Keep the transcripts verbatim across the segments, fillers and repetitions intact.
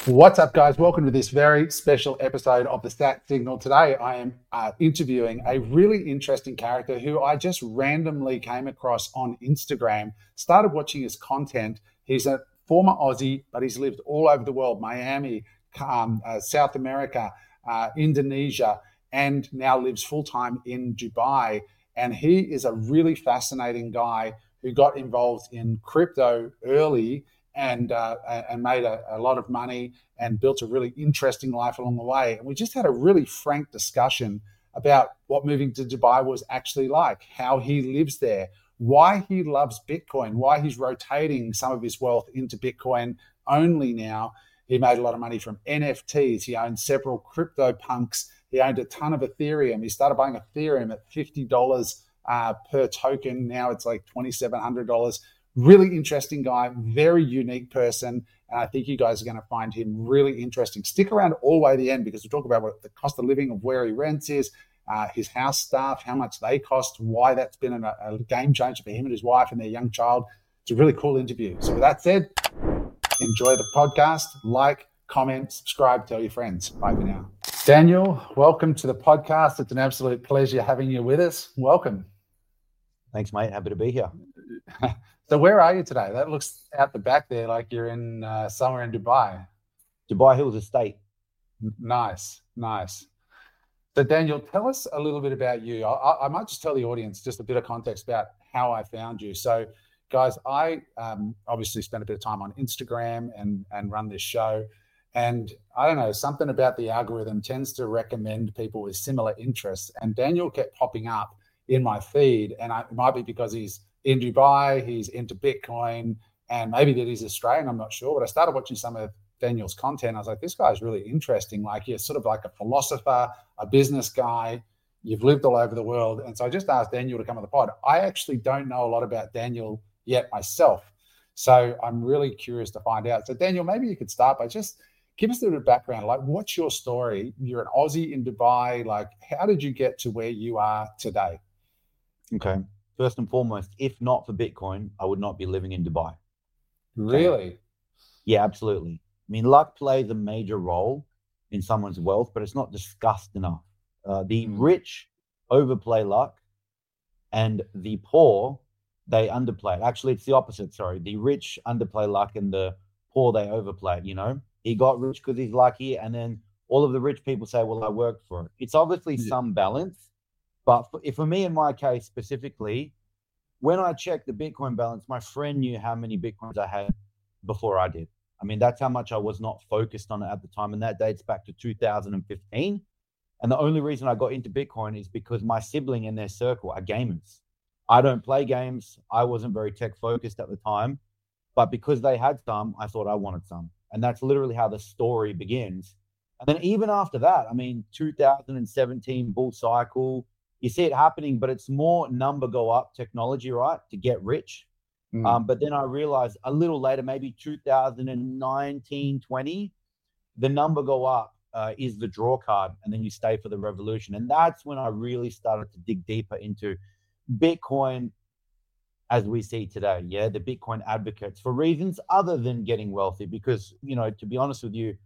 What's up, guys? Welcome to this very special episode of the Stat Signal. Today, I am uh, interviewing a really interesting character who I just randomly came across on Instagram, started watching his content. He's a former Aussie, but he's lived all over the world, Miami, um, uh, South America, uh, Indonesia, and now lives full-time in Dubai. And he is a really fascinating guy who got involved in crypto early and uh, and made a, a lot of money and built a really interesting life along the way. And we just had a really frank discussion about what moving to Dubai was actually like, how he lives there, why he loves Bitcoin, why he's rotating some of his wealth into Bitcoin only now. He made a lot of money from N F Ts. He owned several crypto punks. He owned a ton of Ethereum. He started buying Ethereum at fifty dollars uh, per token. Now it's like two thousand seven hundred dollars. Really interesting guy, very unique person. And I think you guys are going to find him really interesting. Stick around all the way to the end because we talk about what the cost of living of where he rents is, uh, his house staff, how much they cost, why that's been a, a game changer for him and his wife and their young child. It's a really cool interview. So with that said, enjoy the podcast. Like, comment, subscribe, tell your friends. Bye for now. Daniel, welcome to the podcast. It's an absolute pleasure having you with us. Welcome. Thanks, mate. Happy to be here. So where are you today? That looks out the back there like you're in uh, somewhere in Dubai. Dubai Hills Estate. Nice, nice. So Daniel, tell us a little bit about you. I, I might just tell the audience just a bit of context about how I found you. So guys, I um, obviously spent a bit of time on Instagram and, and run this show. And I don't know, something about the algorithm tends to recommend people with similar interests. And Daniel kept popping up in my feed. And I, it might be because he's in Dubai, he's into Bitcoin, and maybe that he's Australian, I'm not sure. But I started watching some of Daniel's content. I was like, this guy's really interesting. Like, you're sort of like a philosopher, a business guy. You've lived all over the world. And so I just asked Daniel to come on the pod. I actually don't know a lot about Daniel yet myself. So I'm really curious to find out. So Daniel, maybe you could start by just give us a little bit of background. Like, what's your story? You're an Aussie in Dubai. Like, how did you get to where you are today? Okay. First and foremost, if not for Bitcoin, I would not be living in Dubai. Really? Okay. Yeah, absolutely. I mean, luck plays a major role in someone's wealth, but it's not discussed enough. Uh, the mm. rich overplay luck, and the poor, they underplay it. Actually, it's the opposite. Sorry. The rich underplay luck and the poor, they overplay it. You know, he got rich because he's lucky. And then all of the rich people say, well, I worked for it. It's obviously yeah. some balance. But for, for me, in my case specifically, when I checked the Bitcoin balance, my friend knew how many Bitcoins I had before I did. I mean, that's how much I was not focused on it at the time. And that dates back to two thousand fifteen. And the only reason I got into Bitcoin is because my sibling and their circle are gamers. I don't play games. I wasn't very tech focused at the time. But because they had some, I thought I wanted some. And that's literally how the story begins. And then even after that, I mean, two thousand seventeen bull cycle, you see it happening, but it's more number go up technology, right, to get rich. Mm. Um, but then I realized a little later, maybe two thousand nineteen, twenty, the number go up uh, is the draw card, and then you stay for the revolution. And that's when I really started to dig deeper into Bitcoin as we see today. Yeah, the Bitcoin advocates for reasons other than getting wealthy, because, you know, to be honest with you,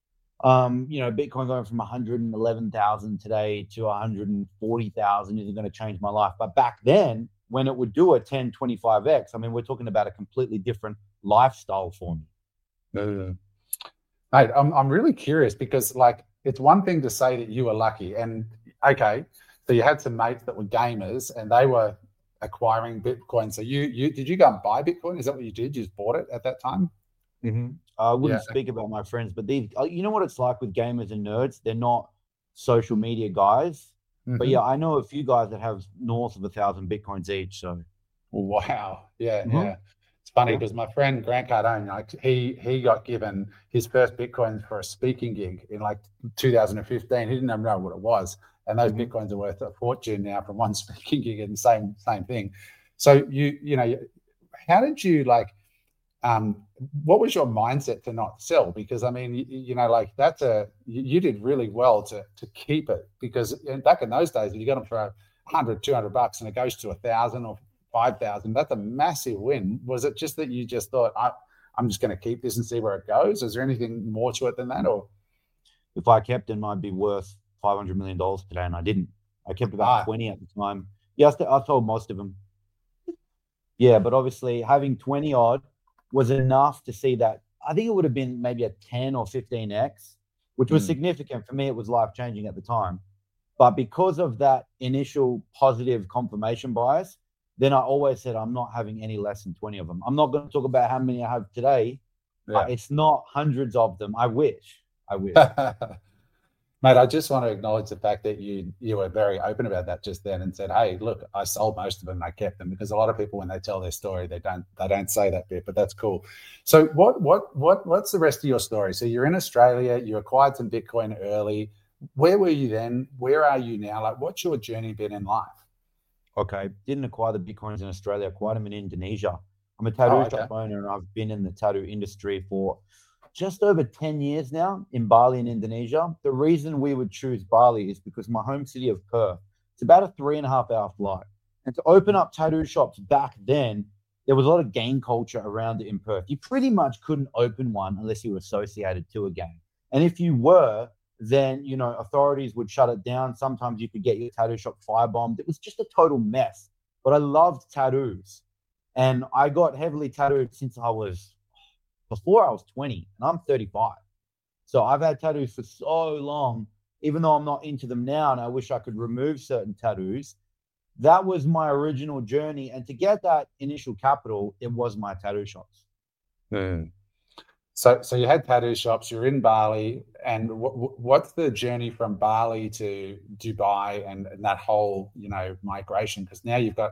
Um, you know, Bitcoin going from one hundred eleven thousand today to one hundred forty thousand isn't going to change my life. But back then, when it would do a ten, twenty-five X, I mean, we're talking about a completely different lifestyle for me. Mm-hmm. Mate, I'm, I'm really curious because, like, it's one thing to say that you were lucky. And, okay, so you had some mates that were gamers and they were acquiring Bitcoin. So you, you did you go and buy Bitcoin? Is that what you did? You just bought it at that time? Mm-hmm. I wouldn't yeah. speak about my friends, but these, you know what it's like with gamers and nerds? They're not social media guys. Mm-hmm. But yeah, I know a few guys that have north of a thousand Bitcoins each. So, wow. Yeah. Mm-hmm. Yeah. It's funny because yeah. my friend Grant Cardone, like he, he got given his first Bitcoins for a speaking gig in like two thousand fifteen. He didn't even know what it was. And those mm-hmm. Bitcoins are worth a fortune now from one speaking gig and the same, same thing. So you, you know, how did you like, Um, what was your mindset to not sell? Because I mean, you, you know, like that's a you, you did really well to to keep it, because back in those days, if you got them for a hundred, two hundred bucks and it goes to a thousand or five thousand, that's a massive win. Was it just that you just thought I I'm just going to keep this and see where it goes? Is there anything more to it than that? Or if I kept them, I'd be worth five hundred million dollars today, and I didn't. I kept about ah. twenty at the time. Yeah, I sold most of them. Yeah, but obviously having twenty odd was enough to see that. I think it would have been maybe a ten or fifteen X, which was mm. significant. For me, it was life-changing at the time. But because of that initial positive confirmation bias, then I always said I'm not having any less than twenty of them. I'm not going to talk about how many I have today. Yeah. Uh, it's not hundreds of them. I wish. I wish. Mate, I just want to acknowledge the fact that you you were very open about that just then and said, hey, look, I sold most of them and I kept them, because a lot of people, when they tell their story, they don't they don't say that bit, but that's cool. So what what what what's the rest of your story? So you're in Australia, you acquired some Bitcoin early. Where were you then? Where are you now? Like, what's your journey been in life? Okay, didn't acquire the Bitcoins in Australia, acquired them in Indonesia. I'm a tattoo oh, okay. shop owner, and I've been in the tattoo industry for just over ten years now in Bali in Indonesia. The reason we would choose Bali is because my home city of Perth, it's about a three and a half hour flight. And to open up tattoo shops back then, there was a lot of gang culture around it in Perth. You pretty much couldn't open one unless you were associated to a gang. And if you were, then, you know, authorities would shut it down. Sometimes you could get your tattoo shop firebombed. It was just a total mess. But I loved tattoos. And I got heavily tattooed since I was, before I was twenty, and I'm thirty-five. So I've had tattoos for so long, even though I'm not into them now, and I wish I could remove certain tattoos. That was my original journey. And to get that initial capital, it was my tattoo shops. Mm. So, so you had tattoo shops, you're in Bali, and w- what's the journey from Bali to Dubai and, and that whole, you know, migration? Because now you've got,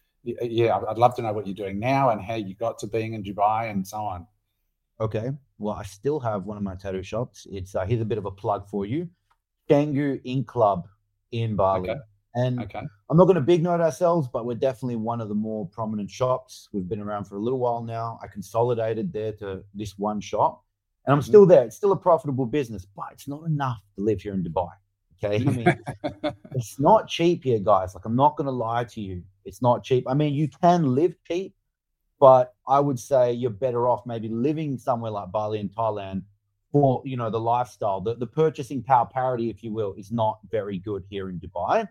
yeah, I'd love to know what you're doing now and how you got to being in Dubai and so on. Okay, well, I still have one of my tattoo shops. It's uh, here's a bit of a plug for you, Canggu Ink Club in Bali. Okay. And okay. I'm not going to big note ourselves, but we're definitely one of the more prominent shops. We've been around for a little while now. I consolidated there to this one shop, and I'm still there. It's still a profitable business, but it's not enough to live here in Dubai. Okay, I mean, it's not cheap here, guys. Like, I'm not going to lie to you. It's not cheap. I mean, you can live cheap, but I would say you're better off maybe living somewhere like Bali in Thailand for, you know, the lifestyle. The, the purchasing power parity, if you will, is not very good here in Dubai.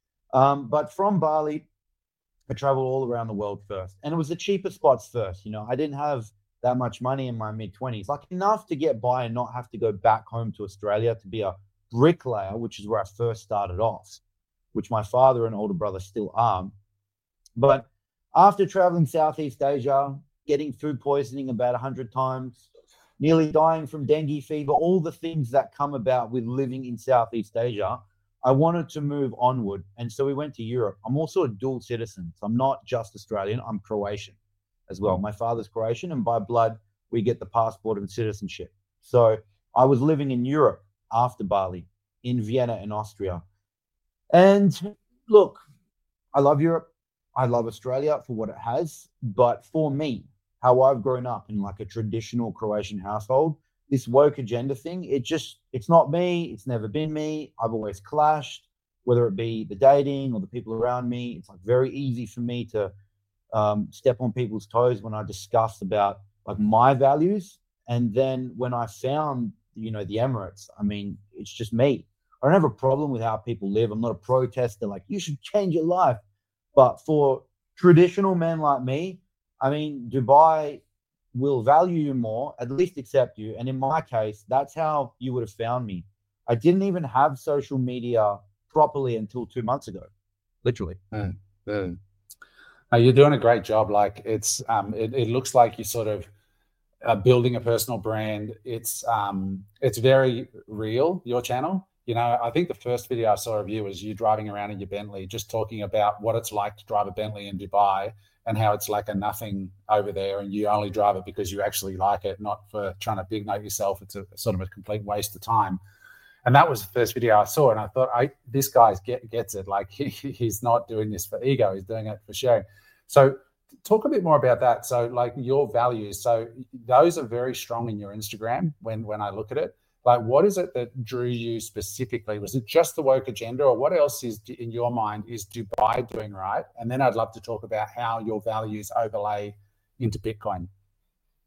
Um, but from Bali, I traveled all around the world first. And it was the cheaper spots first. You know, I didn't have that much money in my mid-twenties, like enough to get by and not have to go back home to Australia to be a bricklayer, which is where I first started off, which my father and older brother still are. But after traveling Southeast Asia, getting food poisoning about one hundred times, nearly dying from dengue fever, all the things that come about with living in Southeast Asia, I wanted to move onward. And so we went to Europe. I'm also a dual citizen. So I'm not just Australian, I'm Croatian as well. My father's Croatian, and by blood, we get the passport and citizenship. So I was living in Europe after Bali, in Vienna in Austria. And look, I love Europe. I love Australia for what it has. But for me, how I've grown up in like a traditional Croatian household, this woke agenda thing, it just, it's not me. It's never been me. I've always clashed, whether it be the dating or the people around me. It's like very easy for me to um, step on people's toes when I discuss about like my values. And then when I found, you know, the Emirates, I mean, it's just me. I don't have a problem with how people live. I'm not a protester like, you should change your life. But for traditional men like me, I mean, Dubai will value you more, at least accept you. And in my case, that's how you would have found me. I didn't even have social media properly until two months ago, literally. Mm, mm. Uh, you're doing a great job. Like it's, um, it, it looks like you're sort of uh, building a personal brand. It's, um, it's very real, your channel. You know, I think the first video I saw of you was you driving around in your Bentley, just talking about what it's like to drive a Bentley in Dubai and how it's like a nothing over there, and you only drive it because you actually like it, not for trying to big note yourself. It's a sort of a complete waste of time. And that was the first video I saw, and I thought, I this guy get, gets it. Like he, he's not doing this for ego; he's doing it for sharing. So, talk a bit more about that. So, like your values. So, those are very strong in your Instagram. When when I look at it, like what is it that drew you specifically? Was it just the woke agenda, or what else is in your mind is Dubai doing right? And then I'd love to talk about how your values overlay into Bitcoin.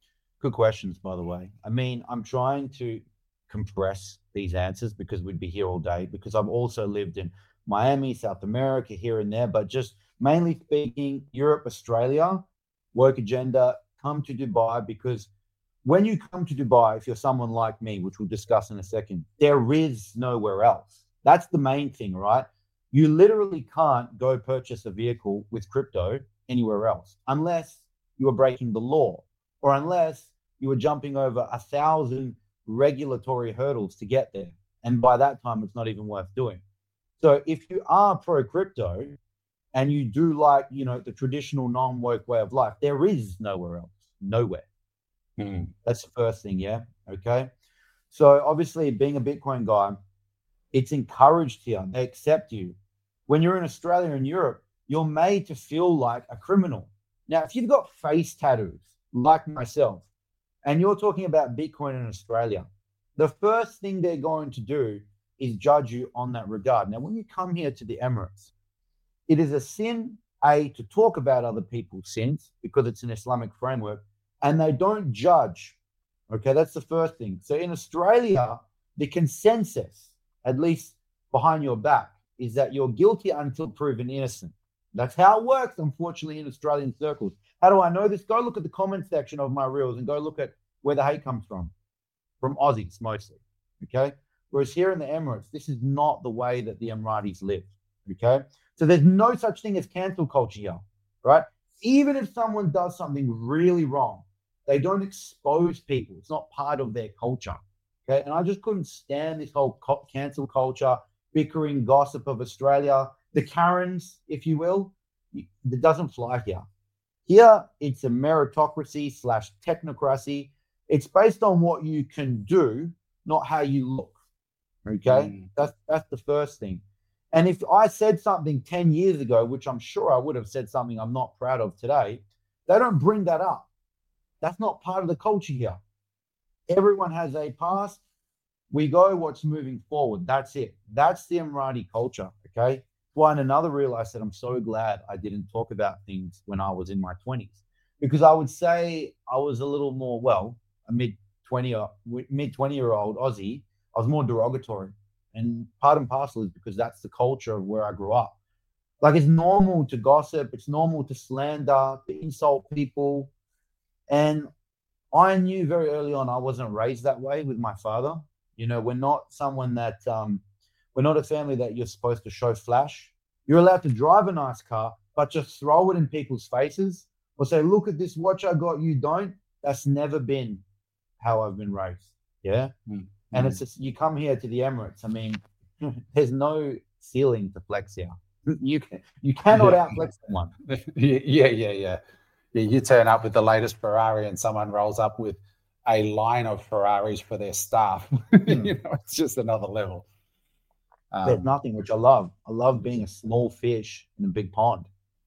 Good questions, by the way. I mean, I'm trying to compress these answers because we'd be here all day, because I've also lived in Miami, South America, here and there, but just mainly speaking, Europe, Australia, work agenda, come to Dubai, because when you come to Dubai, if you're someone like me, which we'll discuss in a second, there is nowhere else. That's the main thing, right? You literally can't go purchase a vehicle with crypto anywhere else unless you are breaking the law, or unless you are jumping over a thousand regulatory hurdles to get there. And by that time, it's not even worth doing. So if you are pro crypto and you do like, you know, the traditional non-woke way of life, there is nowhere else, nowhere. Mm. That's the first thing, yeah? Okay. So obviously, being a Bitcoin guy, it's encouraged here. They accept you. When you're in Australia and Europe, you're made to feel like a criminal. Now, if you've got face tattoos, like myself, and you're talking about Bitcoin in Australia, the first thing they're going to do is judge you on that regard. Now, when you come here to the Emirates, it is a sin, A, to talk about other people's sins because it's an Islamic framework, and they don't judge. Okay, that's the first thing. So in Australia, the consensus, at least behind your back, is that you're guilty until proven innocent. That's how it works, unfortunately, in Australian circles. How do I know this? Go look at the comment section of my reels and go look at where the hate comes from. From Aussies, mostly. Okay? Whereas here in the Emirates, this is not the way that the Emiratis live. Okay? So there's no such thing as cancel culture here. Right? Even if someone does something really wrong, they don't expose people. It's not part of their culture. Okay? And I just couldn't stand this whole cancel culture, bickering gossip of Australia. The Karens, if you will, it doesn't fly here. Here, it's a meritocracy slash technocracy. It's based on what you can do, not how you look. Okay? Mm. That's that's the first thing. And if I said something ten years ago, which I'm sure I would have said something I'm not proud of today, they don't bring that up. That's not part of the culture here. Everyone has a past. We go what's moving forward. That's it. That's the Emirati culture. Okay? Well, and another reel, I said, I'm so glad I didn't talk about things when I was in my twenties, because I would say I was a little more, well, a mid twenty or mid twenty year old Aussie. I was more derogatory, and part and parcel is because that's the culture of where I grew up. Like, it's normal to gossip. It's normal to slander, to insult people. And I knew very early on I wasn't raised that way with my father. You know, we're not someone that, um, we're not a family that you're supposed to show flash. You're allowed to drive a nice car, but just throw it in people's faces or say, look at this watch I got, you don't. That's never been how I've been raised. Yeah. Mm-hmm. And it's just, you come here to the Emirates. I mean, there's no ceiling to flex here. You can, you cannot outflex someone. Yeah, yeah, yeah. Yeah, you turn up with the latest Ferrari and someone rolls up with a line of Ferraris for their staff. Mm. You know, it's just another level. Um, There's nothing, which I love. I love being a small fish in a big pond.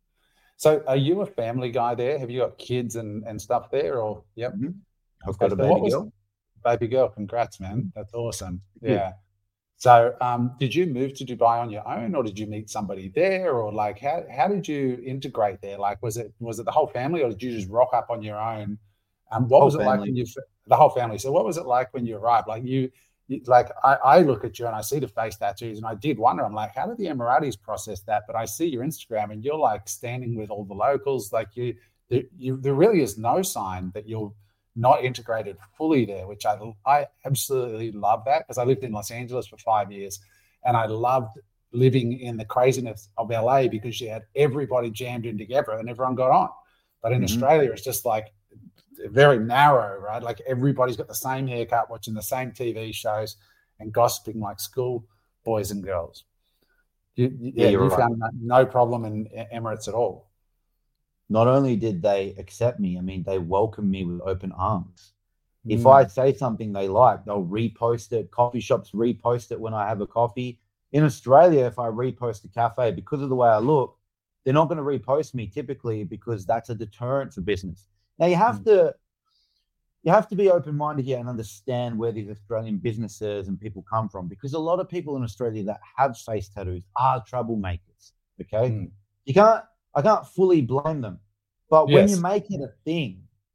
So are you a family guy there? Have you got kids and, and stuff there? Or yep. Mm-hmm. I've got a baby girl. Baby girl, congrats, man. That's awesome. Yeah. yeah. So um, did you move to Dubai on your own, or did you meet somebody there? Or like how how did you integrate there? Like was it was it the whole family, or did you just rock up on your own? Um, what whole was it family. like when you the whole family? So what was it like when you arrived? Like you Like I, I look at you and I see the face tattoos, and I did wonder, I'm like, how did the Emiratis process that? But I see your Instagram and you're like standing with all the locals. Like you, there, you, there really is no sign that you're not integrated fully there, which I, I absolutely love that, because I lived in Los Angeles for five years and I loved living in the craziness of L A because you had everybody jammed in together and everyone got on. But in mm-hmm. Australia, it's just like, very narrow, right? Like everybody's got the same haircut, watching the same T V shows and gossiping like school boys and girls. You, you, yeah, you right. found no problem in Emirates at all. Not only did they accept me, I mean, they welcomed me with open arms. Mm. If I say something they like, they'll repost it. Coffee shops repost it when I have a coffee. In Australia, if I repost a cafe, because of the way I look, they're not going to repost me typically, because that's a deterrent for business. Now you have mm. to you have to be open-minded here and understand where these Australian businesses and people come from, because a lot of people in Australia that have face tattoos are troublemakers. Okay, mm. you can't I can't fully blame them, but yes. when you make it a thing,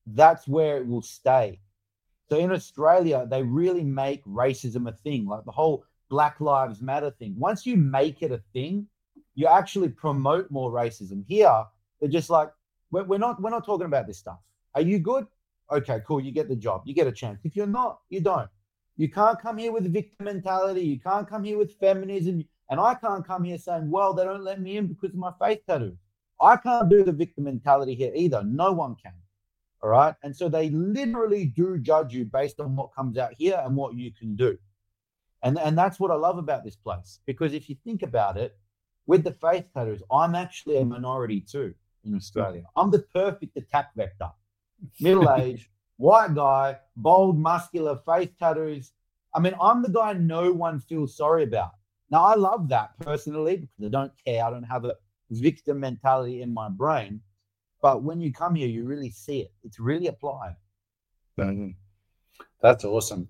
that's where it will stay. So in Australia, they really make racism a thing, like the whole Black Lives Matter thing. Once you make it a thing, you actually promote more racism. Here, they're just like, we're, we're not we're not talking about this stuff. Are you good? Okay, cool. You get the job. You get a chance. If you're not, you don't. You can't come here with victim mentality. You can't come here with feminism. And I can't come here saying, well, they don't let me in because of my face tattoo. I can't do the victim mentality here either. No one can. All right. And so they literally do judge you based on what comes out here and what you can do. And, and that's what I love about this place. Because if you think about it, with the face tattoos, I'm actually a minority too in Australia. I'm the perfect attack vector. Middle-aged, white guy, bold, muscular, face tattoos. I mean, I'm the guy no one feels sorry about. Now, I love that personally because I don't care. I don't have a victim mentality in my brain. But when you come here, you really see it. It's really applied. Mm-hmm. That's awesome.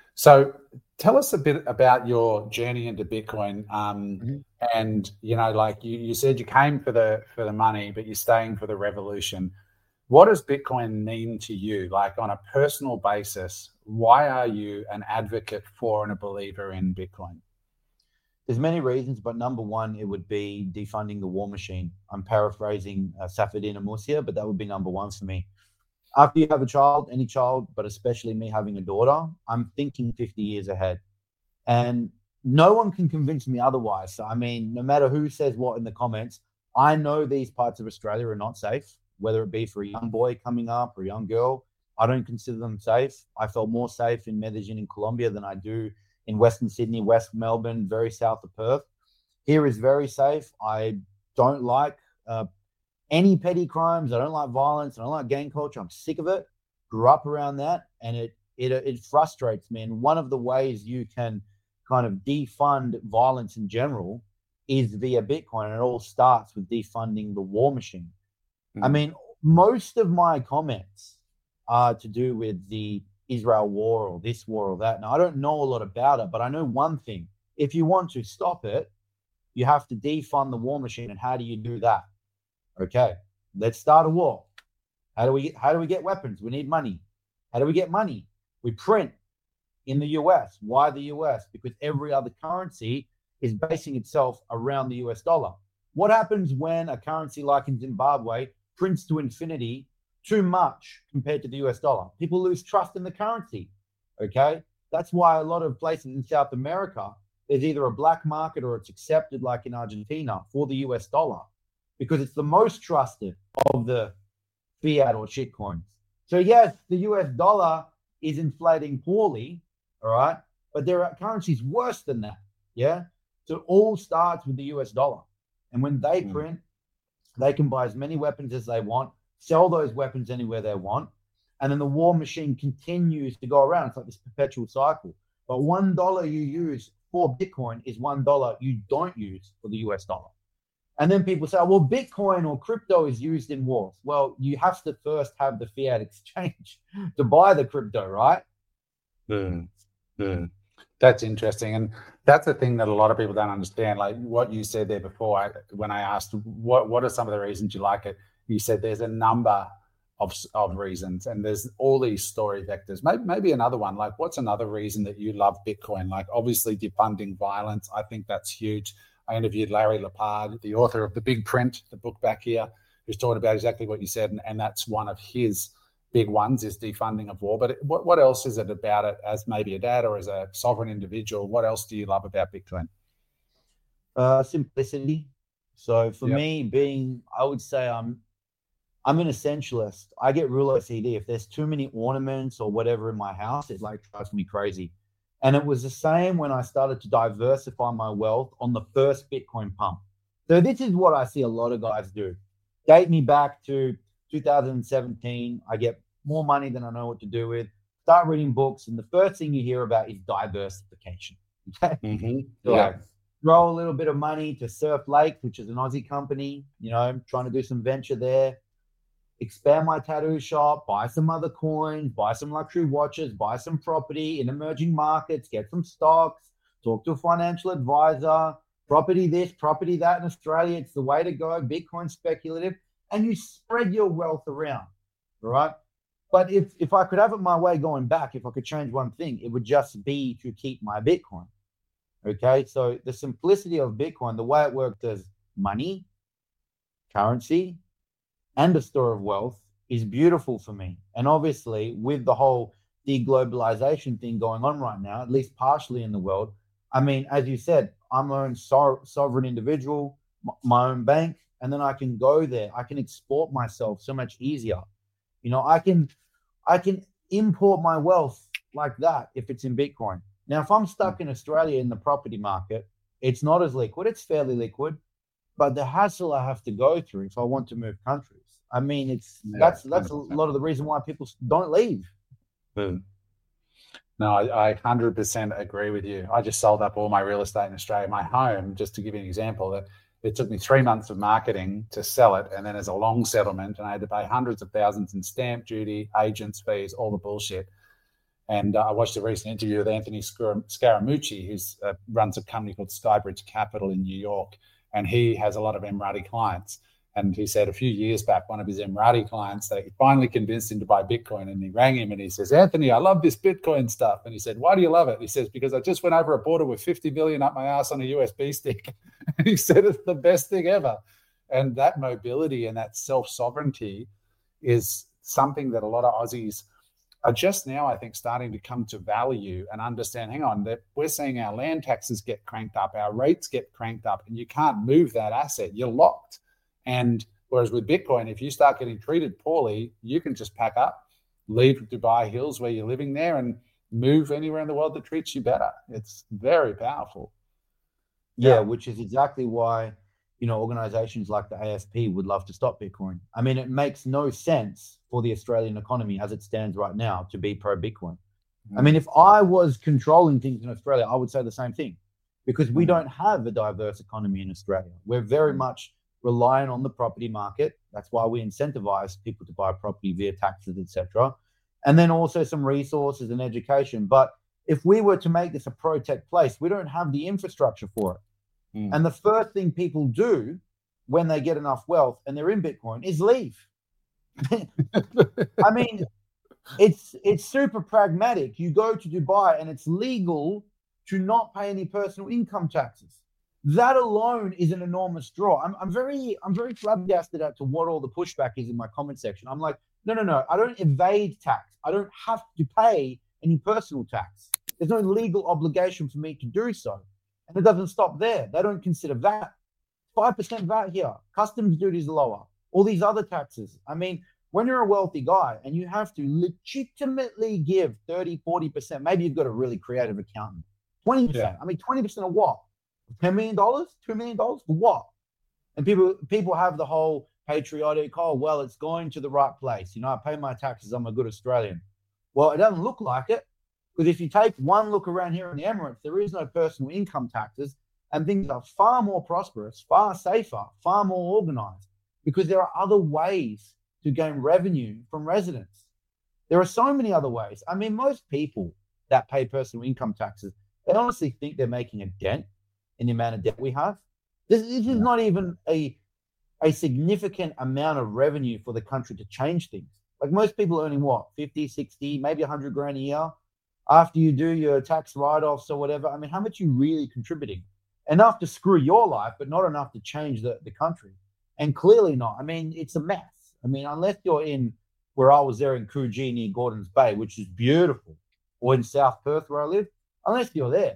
So tell us a bit about your journey into Bitcoin. Um, mm-hmm. And, you know, like you, you said you came for the for the money, but you're staying for the revolution. What does Bitcoin mean to you? Like on a personal basis, why are you an advocate for and a believer in Bitcoin? There's many reasons, but number one, it would be defunding the war machine. I'm paraphrasing uh, Safedin Ammous here, but that would be number one for me. After you have a child, any child, but especially me having a daughter, I'm thinking fifty years ahead. And no one can convince me otherwise. So, I mean, no matter who says what in the comments, I know these parts of Australia are not safe, whether it be for a young boy coming up or a young girl. I don't consider them safe. I felt more safe in Medellin in Colombia than I do in Western Sydney, West Melbourne, very south of Perth. Here is very safe. I don't like uh, any petty crimes. I don't like violence. I don't like gang culture. I'm sick of it. Grew up around that, and it it it frustrates me. And one of the ways you can kind of defund violence in general is via Bitcoin, and it all starts with defunding the war machine. Mm-hmm. I mean, most of my comments are to do with the Israel war or this war or that. Now, I don't know a lot about it, but I know one thing. If you want to stop it, you have to defund the war machine. And how do you do that? Okay, let's start a war. How do we how do we get weapons? We need money. How do we get money? We print in the U S. Why the U S? Because every other currency is basing itself around the U S dollar. What happens when a currency like in Zimbabwe prints to infinity too much compared to the U S dollar? People lose trust in the currency, okay? That's why a lot of places in South America, there's either a black market or it's accepted, like in Argentina, for the U S dollar, because it's the most trusted of the fiat or shit coins. So yes, the U S dollar is inflating poorly, all right? But there are currencies worse than that, yeah? So it all starts with the U S dollar. And when they mm. print, they can buy as many weapons as they want, sell those weapons anywhere they want, and then the war machine continues to go around. It's like this perpetual cycle. But one dollar you use for Bitcoin is one dollar you don't use for the U S dollar. And then people say, oh, well, Bitcoin or crypto is used in wars. Well, you have to first have the fiat exchange to buy the crypto, right? Mm, mm. That's interesting. And that's the thing that a lot of people don't understand. Like what you said there before, I, when I asked, what, what are some of the reasons you like it? You said there's a number of, of reasons, and there's all these story vectors. Maybe, maybe another one, like what's another reason that you love Bitcoin? Like obviously defunding violence. I think that's huge. I interviewed Larry Lepard, the author of The Big Print, the book back here, who's talking about exactly what you said. And, and that's one of his big ones, is defunding of war. But what, what else is it about it as maybe a dad or as a sovereign individual? What else do you love about Bitcoin? Uh, simplicity. So for yep. me, being, I would say I'm, I'm an essentialist. I get real O C D. If there's too many ornaments or whatever in my house, it like drives me crazy. And it was the same when I started to diversify my wealth on the first Bitcoin pump. So this is what I see a lot of guys do. Date me back to two thousand seventeen. I get more money than I know what to do with. Start reading books. And the first thing you hear about is diversification. Okay? Mm-hmm. So yeah. I throw a little bit of money to Surf Lake, which is an Aussie company, you know, trying to do some venture there. Expand my tattoo shop, buy some other coins, buy some luxury watches, buy some property in emerging markets, get some stocks, talk to a financial advisor, property this, property that in Australia. It's the way to go. Bitcoin speculative. And you spread your wealth around, all right? But if if I could have it my way going back, if I could change one thing, it would just be to keep my Bitcoin. Okay, so the simplicity of Bitcoin, the way it works as money, currency, and a store of wealth is beautiful for me. And obviously, with the whole deglobalization thing going on right now, at least partially in the world, I mean, as you said, I'm my own so- sovereign individual, m- my own bank, and then I can go there. I can export myself so much easier. You know, I can, I can import my wealth like that if it's in Bitcoin. Now, if I'm stuck in Australia in the property market, it's not as liquid. It's fairly liquid, but the hassle I have to go through if I want to move countries. I mean, it's Yeah, that's that's a one hundred percent. lot of the reason why people don't leave. Boom. No, I, I one hundred percent agree with you. I just sold up all my real estate in Australia. My home, just to give you an example, that it took me three months of marketing to sell it, and then as a long settlement, and I had to pay hundreds of thousands in stamp duty, agents fees, all the bullshit. And uh, I watched a recent interview with Anthony Scaramucci, who uh, runs a company called Skybridge Capital in New York, and he has a lot of Emirati clients. And he said a few years back, one of his Emirati clients, they finally convinced him to buy Bitcoin. And he rang him and he says, Anthony, I love this Bitcoin stuff. And he said, why do you love it? He says, because I just went over a border with fifty million up my ass on a U S B stick. And he said, it's the best thing ever. And that mobility and that self-sovereignty is something that a lot of Aussies are just now, I think, starting to come to value and understand, hang on, that we're seeing our land taxes get cranked up, our rates get cranked up, and you can't move that asset. You're locked. And whereas with Bitcoin, if you start getting treated poorly, you can just pack up, leave Dubai Hills where you're living there, and move anywhere in the world that treats you better. It's very powerful. Yeah, yeah, which is exactly why, you know, organizations like the A S P would love to stop Bitcoin. I mean, it makes no sense for the Australian economy as it stands right now to be pro-Bitcoin. Mm. I mean, if I was controlling things in Australia, I would say the same thing, because we mm. don't have a diverse economy in Australia. We're very mm. much reliant on the property market. That's why we incentivize people to buy property via taxes, et cetera. And then also some resources and education. But if we were to make this a pro-tech place, we don't have the infrastructure for it. Mm. And the first thing people do when they get enough wealth and they're in Bitcoin is leave. I mean, it's it's super pragmatic. You go to Dubai and it's legal to not pay any personal income taxes. That alone is an enormous draw. I'm, I'm very I'm very flabbergasted as to what all the pushback is in my comment section. I'm like, no, no, no. I don't evade tax. I don't have to pay any personal tax. There's no legal obligation for me to do so. And it doesn't stop there. They don't consider V A T. five percent V A T here. Customs duties are lower. All these other taxes. I mean, when you're a wealthy guy and you have to legitimately give thirty, forty percent, maybe you've got a really creative accountant. twenty percent. Yeah. I mean, twenty percent of what? ten million dollars? two million dollars? For what? And people people have the whole patriotic, oh, well, it's going to the right place. You know, I pay my taxes. I'm a good Australian. Well, it doesn't look like it. Because if you take one look around here in the Emirates, there is no personal income taxes, and things are far more prosperous, far safer, far more organized, because there are other ways to gain revenue from residents. There are so many other ways. I mean, most people that pay personal income taxes, they honestly think they're making a dent in the amount of debt we have. This, this is not even a, a significant amount of revenue for the country to change things. Like most people are earning what, fifty, sixty, maybe one hundred grand a year. After you do your tax write-offs or whatever, I mean, how much are you really contributing? Enough to screw your life, but not enough to change the, the country. And clearly not. I mean, it's a mess. I mean, unless you're in where I was there in Coogee near Gordons Bay, which is beautiful, or in South Perth where I live, unless you're there,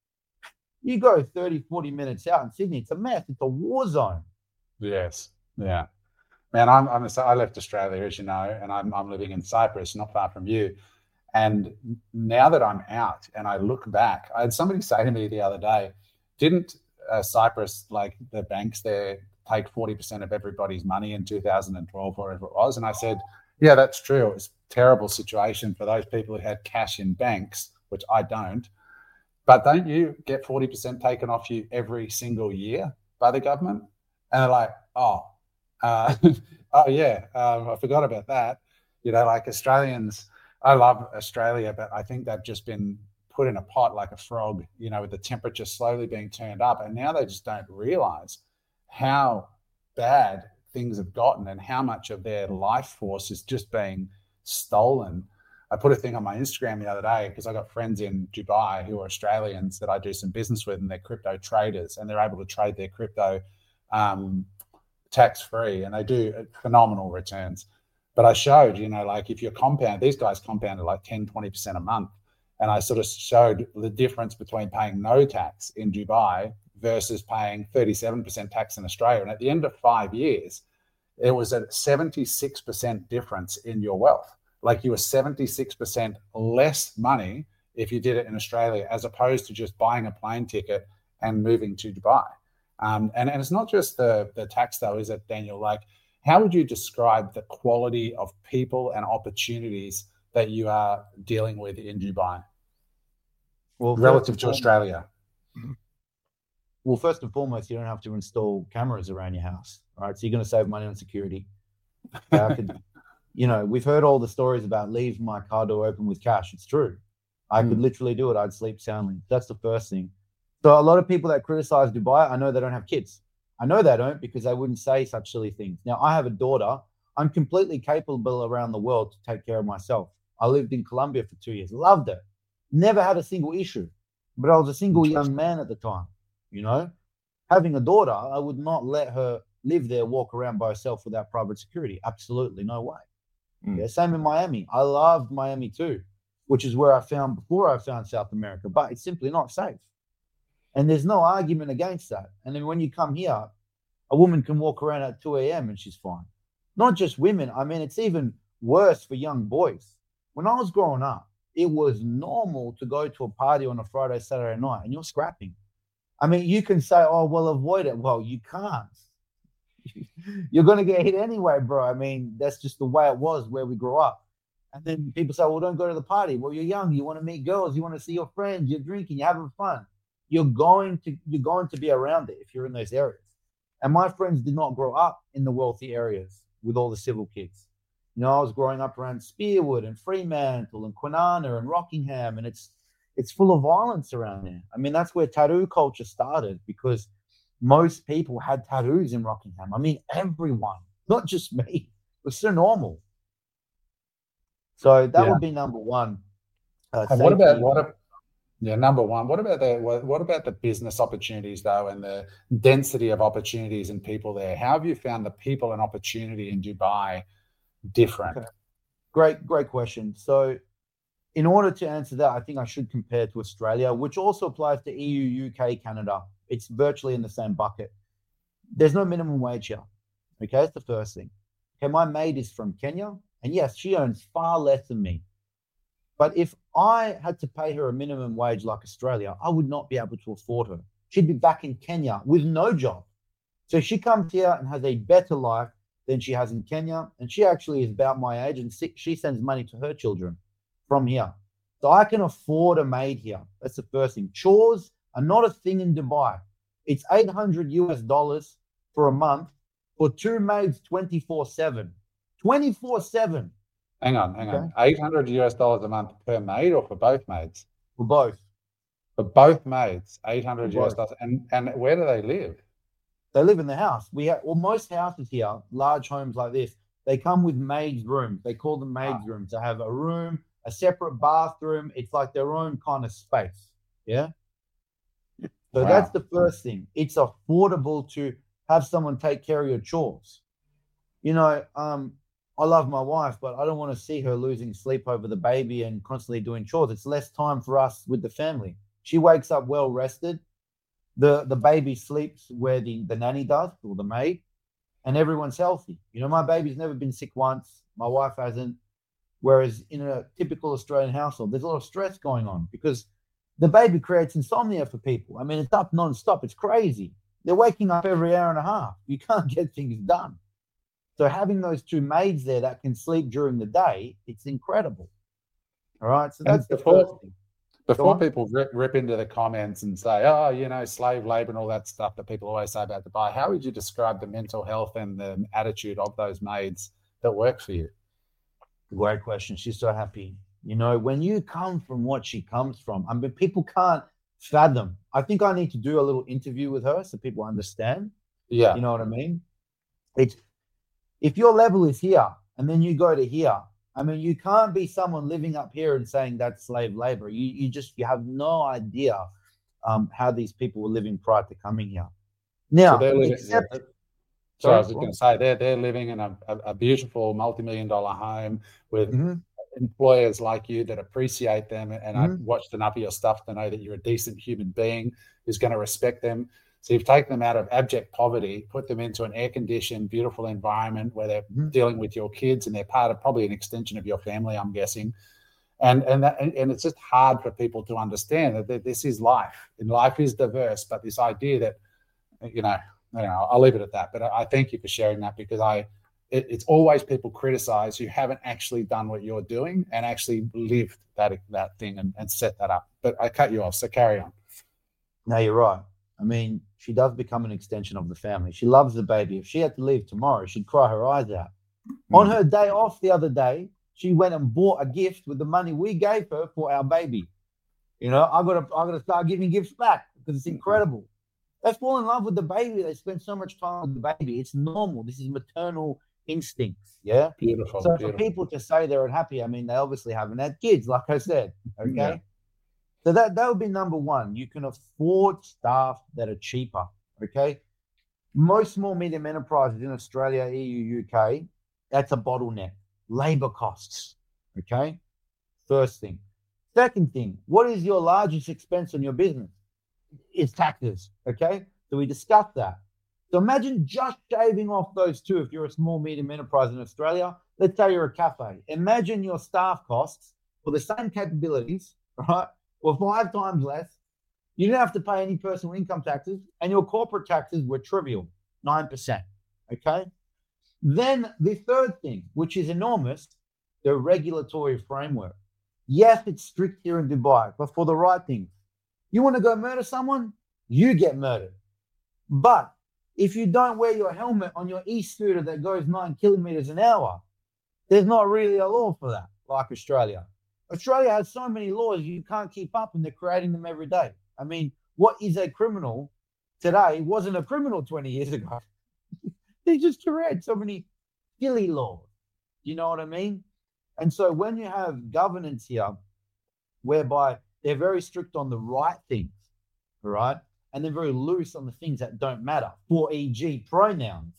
you go thirty, forty minutes out in Sydney, it's a mess. It's a war zone. Yes. Yeah. Man, I'm, I'm a, I left Australia, as you know, and I'm, I'm living in Cyprus, not far from you. And now that I'm out and I look back, I had somebody say to me the other day, didn't uh, Cyprus, like the banks there, take forty percent of everybody's money in two thousand twelve or whatever it was? And I said, yeah, that's true. It was a terrible situation for those people who had cash in banks, which I don't. But don't you get forty percent taken off you every single year by the government? And they're like, oh, uh, oh yeah, um, I forgot about that. You know, like Australians, I love Australia, but I think they've just been put in a pot like a frog, you know, with the temperature slowly being turned up. And now they just don't realize how bad things have gotten and how much of their life force is just being stolen. I put a thing on my Instagram the other day because I got friends in Dubai who are Australians that I do some business with, and they're crypto traders, and they're able to trade their crypto um, tax-free, and they do phenomenal returns. But I showed, you know, like if you're compound, these guys compounded like ten, twenty percent a month. And I sort of showed the difference between paying no tax in Dubai versus paying thirty-seven percent tax in Australia. And at the end of five years, it was a seventy-six percent difference in your wealth. Like you were seventy-six percent less money if you did it in Australia, as opposed to just buying a plane ticket and moving to Dubai. Um, and, and it's not just the, the tax though, is it, Daniel? Like, how would you describe the quality of people and opportunities that you are dealing with in Dubai? Well, relative to Australia? Well, first and foremost, you don't have to install cameras around your house, right? So you're going to save money on security. I could, you know, we've heard all the stories about leave my car door open with cash. It's true. I mm. could literally do it. I'd sleep soundly. That's the first thing. So a lot of people that criticize Dubai, I know they don't have kids. I know they don't because they wouldn't say such silly things. Now, I have a daughter. I'm completely capable around the world to take care of myself. I lived in Colombia for two years. Loved it. Never had a single issue. But I was a single young man at the time, you know. Having a daughter, I would not let her live there, walk around by herself without private security. Absolutely no way. Mm. Yeah, same in Miami. I loved Miami too, which is where I found before I found South America, but it's simply not safe. And there's no argument against that. And then when you come here, a woman can walk around at two a.m. and she's fine. Not just women. I mean, it's even worse for young boys. When I was growing up, it was normal to go to a party on a Friday, Saturday night, and you're scrapping. I mean, you can say, oh, well, avoid it. Well, you can't. You're going to get hit anyway, bro. I mean, that's just the way it was where we grew up. And then people say, well, don't go to the party. Well, you're young. You want to meet girls. You want to see your friends. You're drinking. You're having fun. You're going to you're going to be around it if you're in those areas. And my friends did not grow up in the wealthy areas with all the civil kids. You know, I was growing up around Spearwood and Fremantle and Kwinana and Rockingham, and it's it's full of violence around there. I mean, that's where tattoo culture started because most people had tattoos in Rockingham. I mean, everyone, not just me. It was so normal. So that yeah. would be number one. Uh, and what about what? A, yeah, number one. What about the what, what about the business opportunities though, and the density of opportunities and people there? How have you found the people and opportunity in Dubai different? Okay. Great, great question. So, in order to answer that, I think I should compare to Australia, which also applies to E U, U K, Canada. It's virtually in the same bucket. There's no minimum wage here. Okay, that's the first thing. Okay, my maid is from Kenya, and yes, she earns far less than me. But if I had to pay her a minimum wage like Australia, I would not be able to afford her. She'd be back in Kenya with no job. So she comes here and has a better life than she has in Kenya, and she actually is about my age, and she sends money to her children from here. So I can afford a maid here. That's the first thing. Chores are not a thing in Dubai. It's eight hundred U S dollars for a month for two maids twenty-four seven. twenty-four seven. Hang on, hang okay. on. eight hundred U S dollars a month per maid or for both maids? For both. For both maids, eight hundred U S dollars. And and where do they live? They live in the house. We have, well, most houses here, large homes like this, they come with maids' rooms. They call them maids' ah. rooms. They have a room, a separate bathroom. It's like their own kind of space. Yeah. So wow. That's the first thing. It's affordable to have someone take care of your chores. You know, um, I love my wife, but I don't want to see her losing sleep over the baby and constantly doing chores. It's less time for us with the family. She wakes up well rested. The the baby sleeps where the, the nanny does, or the maid, and everyone's healthy. You know, my baby's never been sick once. My wife hasn't. Whereas in a typical Australian household, there's a lot of stress going on because the baby creates insomnia for people. I mean, it's up non-stop. It's crazy. They're waking up every hour and a half. You can't get things done. So having those two maids there that can sleep during the day, it's incredible. All right. So that's the first thing. Before people rip, rip into the comments and say, oh, you know, slave labor and all that stuff that people always say about Dubai, how would you describe the mental health and the attitude of those maids that work for you? Great question. She's so happy. You know, when you come from what she comes from, I mean, people can't fathom. I think I need to do a little interview with her so people understand. Yeah. You know what I mean? It's, if your level is here and then you go to here, I mean, you can't be someone living up here and saying that's slave labor. You you just you have no idea um, how these people were living prior to coming here. Now, so they're living. except, Yeah. So I was just going to say they're they're living in a, a, a beautiful multi-million dollar home with mm-hmm. employers like you that appreciate them, and mm-hmm. I've watched enough of your stuff to know that you're a decent human being who's going to respect them. So you've taken them out of abject poverty, put them into an air-conditioned, beautiful environment where they're mm-hmm. dealing with your kids, and they're part of probably an extension of your family, I'm guessing. And and that, and it's just hard for people to understand that, that this is life, and life is diverse. But this idea that, you know, I don't know, I'll leave it at that. But I, I thank you for sharing that, because I, it, it's always people criticize who haven't actually done what you're doing and actually lived that that thing and, and set that up. But I cut you off, so carry on. No, you're right. I mean, she does become an extension of the family. She loves the baby. If she had to leave tomorrow, she'd cry her eyes out. Mm. On her day off the other day, she went and bought a gift with the money we gave her for our baby. You know, I got to, I got to start giving gifts back because it's incredible. They fall in love with the baby. They spend so much time with the baby. It's normal. This is maternal instincts. Yeah, beautiful. So beautiful. For people to say they're unhappy, I mean, they obviously haven't had kids, like I said. Okay. Yeah. So that, that would be number one. You can afford staff that are cheaper, okay? Most small, medium enterprises in Australia, E U, U K, that's a bottleneck. Labor costs, okay? First thing. Second thing, what is your largest expense on your business? It's taxes, okay? So we discussed that. So imagine just shaving off those two if you're a small, medium enterprise in Australia. Let's say you're a cafe. Imagine your staff costs for the same capabilities, right? Or five times less. You didn't have to pay any personal income taxes, and your corporate taxes were trivial, nine percent, okay? Then the third thing, which is enormous, the regulatory framework. Yes, it's strict here in Dubai, but for the right thing. You want to go murder someone? You get murdered. But if you don't wear your helmet on your e-scooter that goes nine kilometers an hour, there's not really a law for that, like Australia. Australia has so many laws you can't keep up, and they're creating them every day. I mean, what is a criminal today wasn't a criminal twenty years ago. They just create so many silly laws. You know what I mean? And so when you have governance here, whereby they're very strict on the right things, all right, and they're very loose on the things that don't matter, for example, pronouns,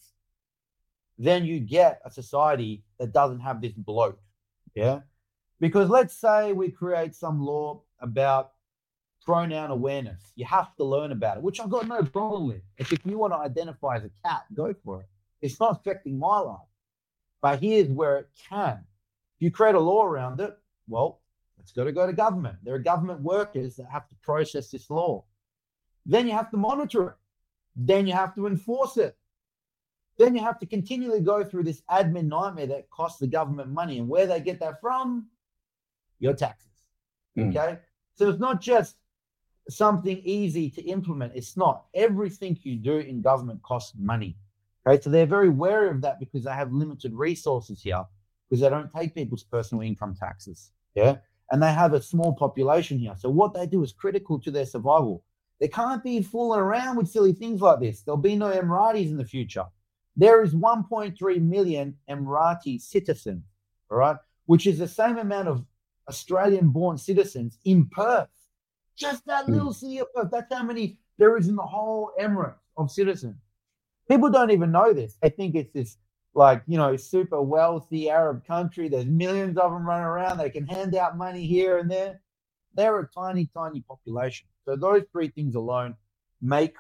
then you get a society that doesn't have this bloat, yeah? Because let's say we create some law about pronoun awareness. You have to learn about it, which I've got no problem with. If you want to identify as a cat, go for it. It's not affecting my life. But here's where it can. If you create a law around it, well, it's got to go to government. There are government workers that have to process this law. Then you have to monitor it. Then you have to enforce it. Then you have to continually go through this admin nightmare that costs the government money. And where they get that from? Your taxes. Mm. Okay? So it's not just something easy to implement. It's not. Everything you do in government costs money. Okay? So they're very wary of that because they have limited resources here, because they don't take people's personal income taxes. Yeah? And they have a small population here. So what they do is critical to their survival. They can't be fooling around with silly things like this. There'll be no Emiratis in the future. There is one point three million Emirati citizens, all right, which is the same amount of Australian-born citizens in Perth. Just that little city of Perth. That's how many there is in the whole Emirate of citizens. People don't even know this. They think it's this, like, you know, super wealthy Arab country. There's millions of them running around. They can hand out money here and there. They're a tiny, tiny population. So those three things alone make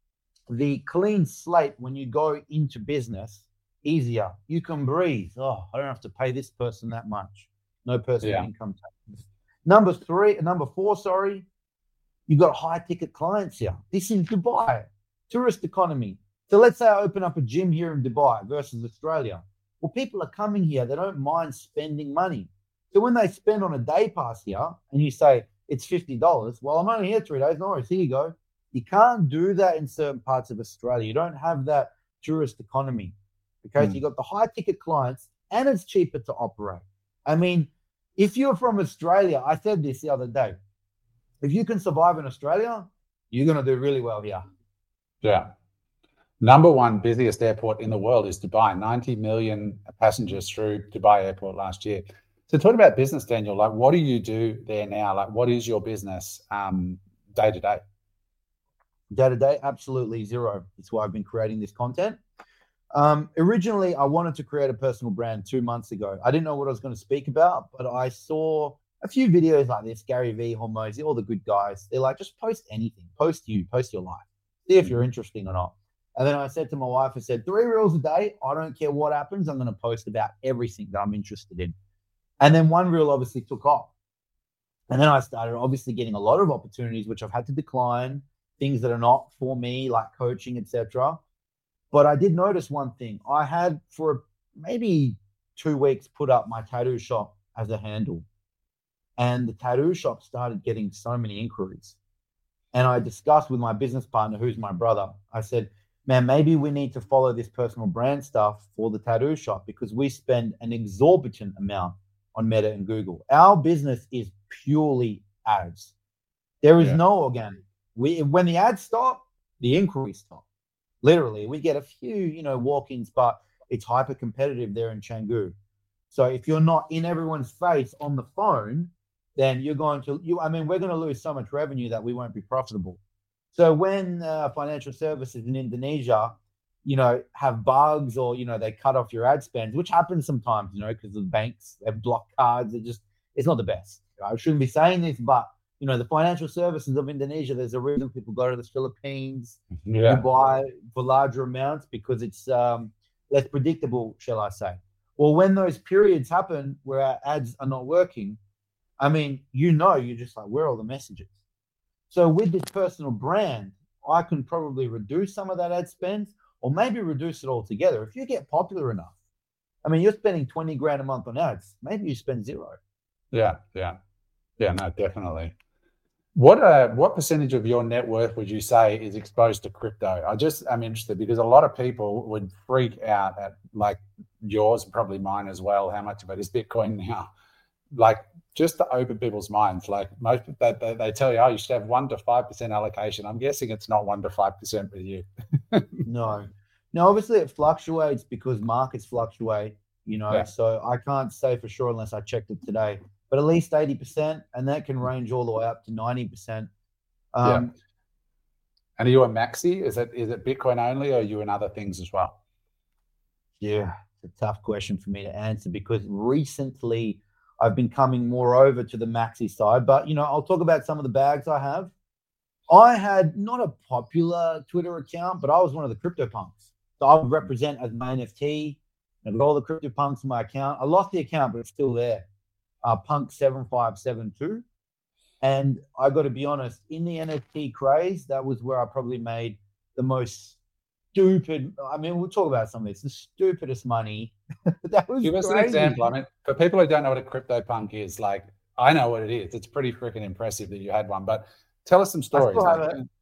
the clean slate when you go into business easier. You can breathe. Oh, I don't have to pay this person that much. No personal yeah. income tax. Number three, number four, sorry, you got high ticket clients here. This is Dubai, tourist economy. So let's say I open up a gym here in Dubai versus Australia. Well, people are coming here. They don't mind spending money. So when they spend on a day pass here and you say it's fifty dollars, well, I'm only here three days. No worries, here you go. You can't do that in certain parts of Australia. You don't have that tourist economy. Okay, mm. so you got the high ticket clients and it's cheaper to operate. I mean, if you're from Australia, I said this the other day, if you can survive in Australia, you're going to do really well here. Yeah. Number one busiest airport in the world is Dubai. ninety million passengers through Dubai airport last year. So talk about business, Daniel. Like, what do you do there now? Like, what is your business um, day to day? Day to day, absolutely zero. That's why I've been creating this content. Um, originally, I wanted to create a personal brand two months ago. I didn't know what I was going to speak about, but I saw a few videos like this, Gary Vee, Hormozy, all the good guys. They're like, just post anything, post you, post your life, see if you're interesting or not. And then I said to my wife, I said, three reels a day. I don't care what happens. I'm going to post about everything that I'm interested in. And then one reel obviously took off. And then I started obviously getting a lot of opportunities, which I've had to decline, things that are not for me, like coaching, et cetera. But I did notice one thing. I had for maybe two weeks put up my tattoo shop as a handle. And the tattoo shop started getting so many inquiries. And I discussed with my business partner, who's my brother. I said, man, maybe we need to follow this personal brand stuff for the tattoo shop because we spend an exorbitant amount on Meta and Google. Our business is purely ads. There is yeah. no organic. We when the ads stop, the inquiries stop. Literally, we get a few, you know, walk-ins, but it's hyper competitive there in Canggu. So if you're not in everyone's face on the phone, then you're going to you. I mean, we're going to lose so much revenue that we won't be profitable. So when uh, financial services in Indonesia, you know, have bugs or, you know, they cut off your ad spends, which happens sometimes, you know, because the banks, they block cards. It just, it's not the best. I shouldn't be saying this, but, you know, the financial services of Indonesia, there's a reason people go to the Philippines, yeah. Dubai for larger amounts because it's um, less predictable, shall I say. Well, when those periods happen where our ads are not working, I mean, you know, you're just like, where are all the messages? So with this personal brand, I can probably reduce some of that ad spend or maybe reduce it altogether. If you get popular enough, I mean, you're spending twenty grand a month on ads. Maybe you spend zero. Yeah, yeah. Yeah, no, definitely. What uh, what percentage of your net worth would you say is exposed to crypto? I just, I'm interested because a lot of people would freak out at like yours, probably mine as well. How much of it is Bitcoin now? Like, just to open people's minds, like most they, they, they tell you, oh, you should have one to five percent allocation. I'm guessing it's not one to five percent with you. No, no. Obviously, it fluctuates because markets fluctuate. You know, yeah. So I can't say for sure unless I checked it today. But at least eighty percent, and that can range all the way up to ninety percent. Um, yeah. And are you a maxi? Is it is it Bitcoin only, or are you in other things as well? Yeah, it's a tough question for me to answer because recently I've been coming more over to the maxi side, but, you know, I'll talk about some of the bags I have. I had not a popular Twitter account, but I was one of the crypto punks. So I would represent as my N F T. I've got all the crypto punks in my account. I lost the account, but it's still there. Uh, punk seven five seven two. And I got to be honest, in the N F T craze, that was where I probably made the most stupid, I mean, we'll talk about some of this, the stupidest money. That was Give us crazy. an example. I mean, for people who don't know what a crypto punk is, like, I know what it is. It's pretty freaking impressive that you had one, but tell us some stories. I still have like, it.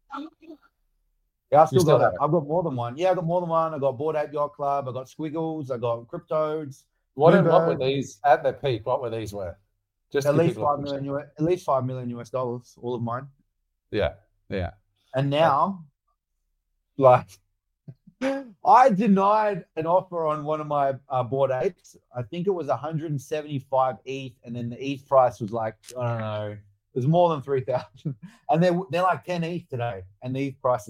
Yeah, I still, still got it. it. I've got more than one. Yeah, I got more than one. I got Bored Ape Yacht Club. I got Squiggles. I got Cryptodes. What, what were these at their peak? What were these worth? Just at least five million U S, at least five million U S dollars, all of mine. Yeah, yeah. And now, like, I denied an offer on one of my uh, Bored Apes. I think it was one hundred seventy-five E T H, and then the E T H price was like, I don't know, it was more than three thousand. And they're, they're like ten E T H today, and the E T H price is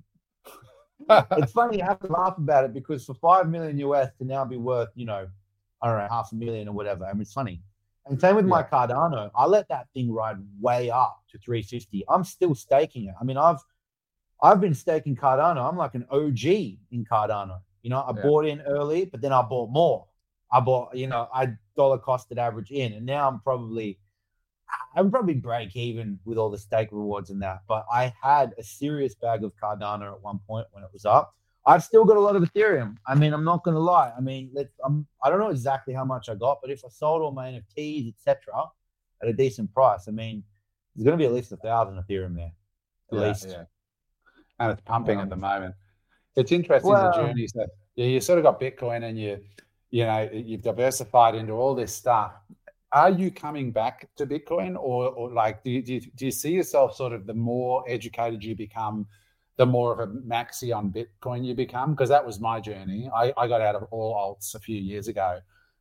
it's funny, you have to laugh about it because for five million U S to now be worth, you know, I don't know, half a million or whatever. I mean, it's funny. And same with yeah. my Cardano. I let that thing ride way up to three fifty. I'm still staking it. I mean, I've I've been staking Cardano. I'm like an O G in Cardano. You know, I yeah. bought in early, but then I bought more. I bought, you know, I dollar costed average in, and now I'm probably I'm probably break even with all the stake rewards and that. But I had a serious bag of Cardano at one point when it was up. I've still got a lot of Ethereum. I mean, I'm not going to lie. I mean, let's, I'm, I don't know exactly how much I got, but if I sold all my N F Ts, et cetera, at a decent price, I mean, there's going to be at least a thousand Ethereum there, at yeah, least. Yeah. And it's pumping um, at the moment. It's interesting, well, the journeys that yeah, you sort of got Bitcoin and you, you know, you've diversified into all this stuff. Are you coming back to Bitcoin, or, or like, do you, do you do you see yourself sort of the more educated you become, the more of a maxi on Bitcoin you become? Because that was my journey. I, I got out of all alts a few years ago,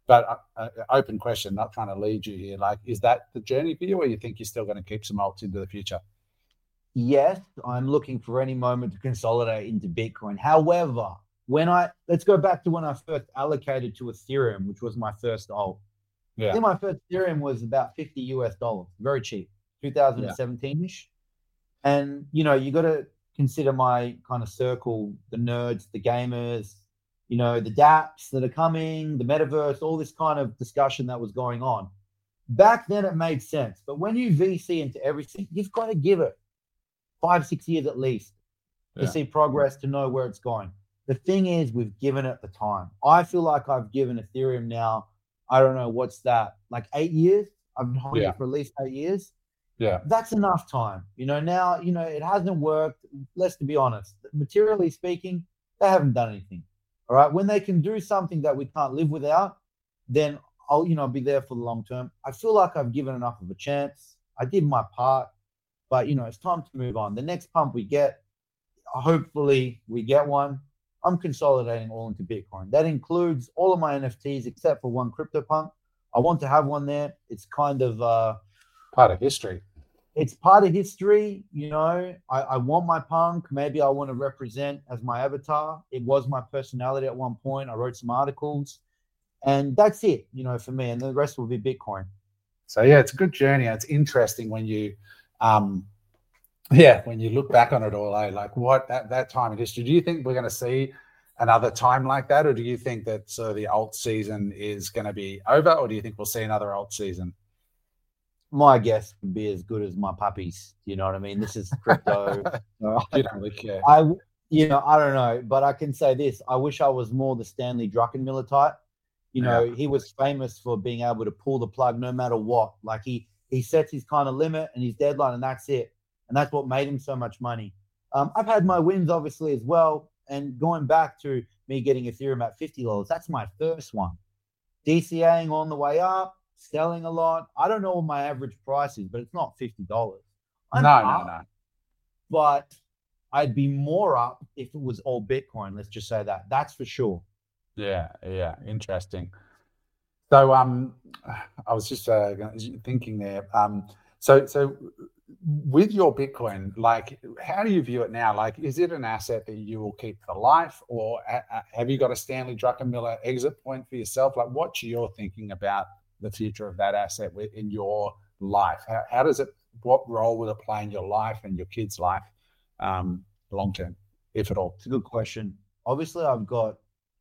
but uh, uh, open question, not trying to lead you here. Like, is that the journey for you, or you think you're still going to keep some alts into the future? Yes, I'm looking for any moment to consolidate into Bitcoin. However, when I let's go back to when I first allocated to Ethereum, which was my first alt. Yeah. I think my first Ethereum was about fifty U S dollars, very cheap, twenty seventeen ish. Yeah. And you know, you got to consider my kind of circle, the nerds, the gamers, you know, the dApps that are coming, the metaverse, all this kind of discussion that was going on. Back then, it made sense. But when you V C into everything, you've got to give it five, six years at least to yeah. see progress, to know where it's going. The thing is, we've given it the time. I feel like I've given Ethereum now, I don't know, what's that, like eight years? I've been holding yeah. it for at least eight years. Yeah. That's enough time. You know, now, you know, it hasn't worked. Let's to be honest, materially speaking, they haven't done anything. All right. When they can do something that we can't live without, then I'll, you know, be there for the long term. I feel like I've given enough of a chance. I did my part, but, you know, it's time to move on. The next pump we get, hopefully we get one. I'm consolidating all into Bitcoin. That includes all of my N F Ts except for one CryptoPunk. I want to have one there. It's kind of uh, part of history. It's part of history. You know, I, I want my punk. Maybe I want to represent as my avatar. It was my personality at one point. I wrote some articles, and that's it, you know, for me. And the rest will be Bitcoin. So, yeah, it's a good journey. It's interesting when you, um, yeah, when you look back on it all, eh? Like what that, that time in history, do you think we're going to see another time like that? Or do you think that so the alt season is going to be over, or do you think we'll see another alt season? My guess would be as good as my puppies. You know what I mean? This is crypto. You don't really care. I, you know, I don't know, but I can say this. I wish I was more the Stanley Druckenmiller type. You know, yeah. He was famous for being able to pull the plug no matter what. Like he, he sets his kind of limit and his deadline, and that's it. And that's what made him so much money. Um, I've had my wins, obviously, as well. And going back to me getting Ethereum at fifty dollars, that's my first one. DCAing on the way up, selling a lot. I don't know what my average price is, but it's not fifty dollars. I'm no, up, no, no. But I'd be more up if it was all Bitcoin. Let's just say that. That's for sure. Yeah, yeah. Interesting. So um, I was just uh, thinking there. Um, so, so with your Bitcoin, like, how do you view it now? Like, is it an asset that you will keep for life, or uh, have you got a Stanley Druckenmiller exit point for yourself? Like, what's your thinking about the future of that asset in your life? How, how does it, what role will it play in your life and your kids' life um, long term, if at all? It's a good question. Obviously, I've got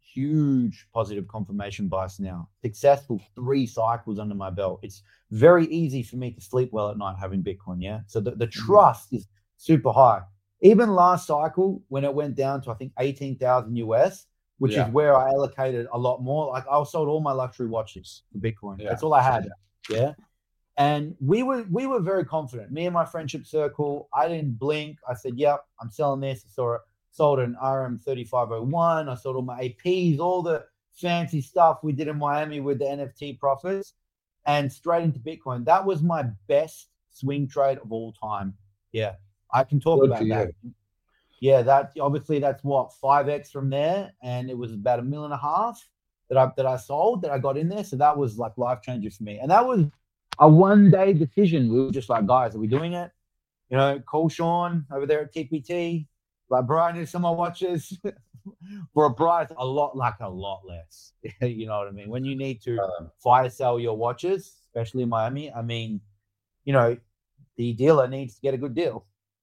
huge positive confirmation bias now. Successful three cycles under my belt. It's very easy for me to sleep well at night having Bitcoin, yeah? So the, the trust is super high. Even last cycle, when it went down to, I think, eighteen thousand U S, which yeah. is where I allocated a lot more. Like, I sold all my luxury watches for Bitcoin. Yeah. That's all I had, yeah? yeah? And we were we were very confident. Me and my friendship circle, I didn't blink. I said, yep, I'm selling this. I saw it. Sold an R M thirty-five oh one. I sold all my A Ps, all the fancy stuff we did in Miami with the N F T profits, and straight into Bitcoin. That was my best swing trade of all time. Yeah, I can talk Good about that. You. Yeah, that obviously that's what five X from there, and it was about a million and a half that I that I sold that I got in there. So that was like life changer for me, and that was a one day decision. We were just like, guys, are we doing it? You know, call Sean over there at T P T. Like, bro, I need some more watches for a price a lot, like a lot less. You know what I mean? When you need to um, fire sell your watches, especially in Miami, I mean, you know, the dealer needs to get a good deal.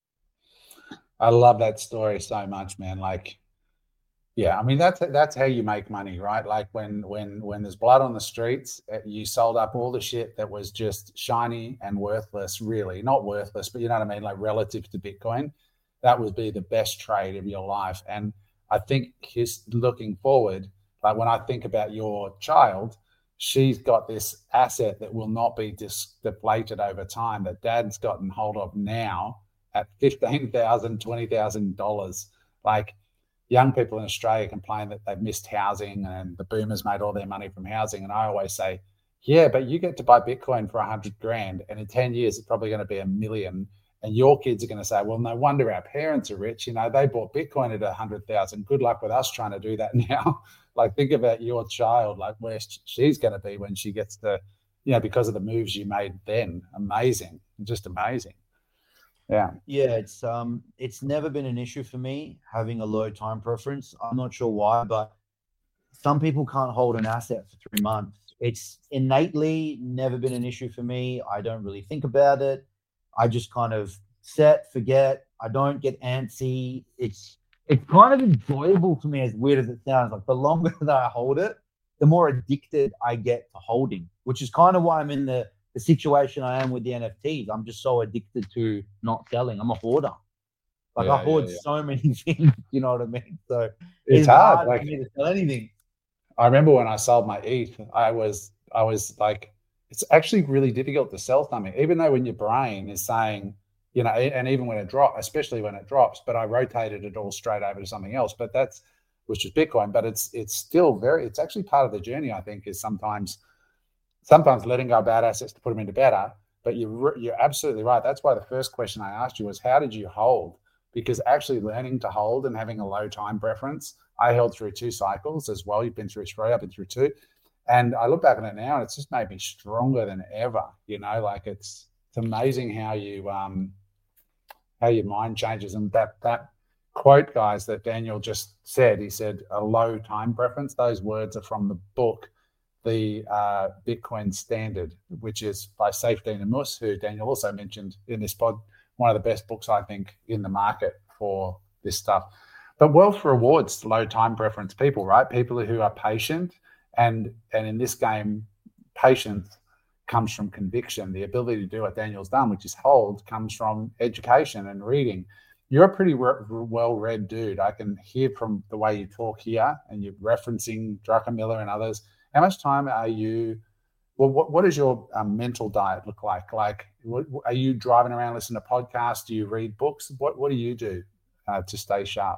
I love that story so much, man. Like, yeah, I mean, that's that's how you make money, right? Like when when when there's blood on the streets, you sold up all the shit that was just shiny and worthless, really. Not worthless, but you know what I mean? Like relative to Bitcoin. That would be the best trade of your life. And I think his looking forward, like when I think about your child, she's got this asset that will not be dis- deflated over time that dad's gotten hold of now at fifteen thousand dollars, twenty thousand dollars. Like young people in Australia complain that they've missed housing and the boomers made all their money from housing. And I always say, yeah, but you get to buy Bitcoin for a hundred grand and in ten years, it's probably going to be a million. And your kids are going to say, well, no wonder our parents are rich. You know, they bought Bitcoin at one hundred thousand. Good luck with us trying to do that now. Like, think about your child, like where she's going to be when she gets to, you know, because of the moves you made then. Amazing. Just amazing. Yeah. Yeah, it's um it's never been an issue for me having a low time preference. I'm not sure why, but some people can't hold an asset for three months. It's innately never been an issue for me. I don't really think about it. I just kind of set, forget. I don't get antsy. It's it's kind of enjoyable to me, as weird as it sounds. Like, the longer that I hold it, the more addicted I get to holding, which is kind of why I'm in the, the situation I am with the N F Ts. I'm just so addicted to not selling. I'm a hoarder. Like, yeah, I hoard yeah, yeah. so many things, you know what I mean? So it's, it's hard, hard like, for me to sell anything. I remember when I sold my E T H, I was, I was like, it's actually really difficult to sell something, even though when your brain is saying, you know, and even when it drops, especially when it drops, but I rotated it all straight over to something else, but that's, which is Bitcoin, but it's, it's still very, it's actually part of the journey, I think, is sometimes, sometimes letting go of bad assets to put them into better. But you're, you're absolutely right. That's why the first question I asked you was, how did you hold? Because actually learning to hold and having a low time preference, I held through two cycles as well. You've been through three, I've been through two. And I look back on it now, and it's just made me stronger than ever. You know, like it's it's amazing how you um how your mind changes. And that that quote, guys, that Daniel just said, he said a low time preference. Those words are from the book, The uh, Bitcoin Standard, which is by Saifedean Ammous, who Daniel also mentioned in this pod. One of the best books, I think, in the market for this stuff. But wealth rewards low time preference people, right? People who are patient. And, and in this game, patience comes from conviction. The ability to do what Daniel's done, which is hold, comes from education and reading. You're a pretty re- well-read dude. I can hear from the way you talk here, and you're referencing Druckenmiller and others. How much time are you, well, what, what does your um, mental diet look like? Like, what, are you driving around listening to podcasts? Do you read books? What, what do you do uh, to stay sharp?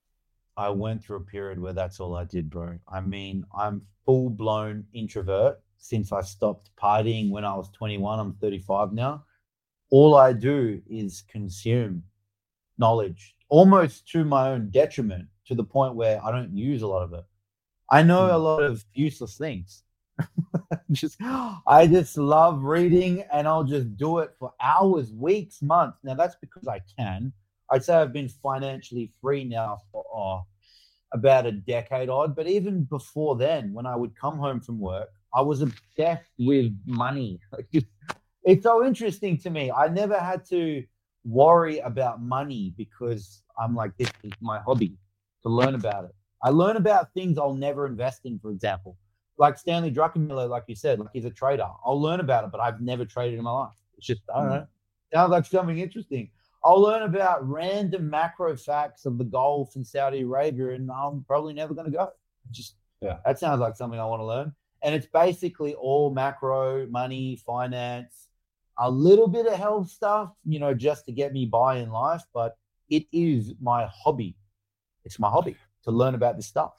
I went through a period where that's all I did, bro. I mean, I'm full-blown introvert since I stopped partying when I was twenty-one. I'm thirty-five now. All I do is consume knowledge, almost to my own detriment, to the point where I don't use a lot of it. I know a lot of useless things. just, I just love reading, and I'll just do it for hours, weeks, months. Now, that's because I can. I'd say I've been financially free now for oh, about a decade odd. But even before then, when I would come home from work, I was obsessed with money. It's so interesting to me. I never had to worry about money because I'm like, this is my hobby, to learn about it. I learn about things I'll never invest in, for example. Like Stanley Druckenmiller, like you said, like he's a trader. I'll learn about it, but I've never traded in my life. It's just, I don't know. Sounds like something interesting. I'll learn about random macro facts of the Gulf and Saudi Arabia, and I'm probably never going to go. Just, yeah, that sounds like something I want to learn. And it's basically all macro, money, finance, a little bit of health stuff, you know, just to get me by in life. But it is my hobby. It's my hobby to learn about this stuff.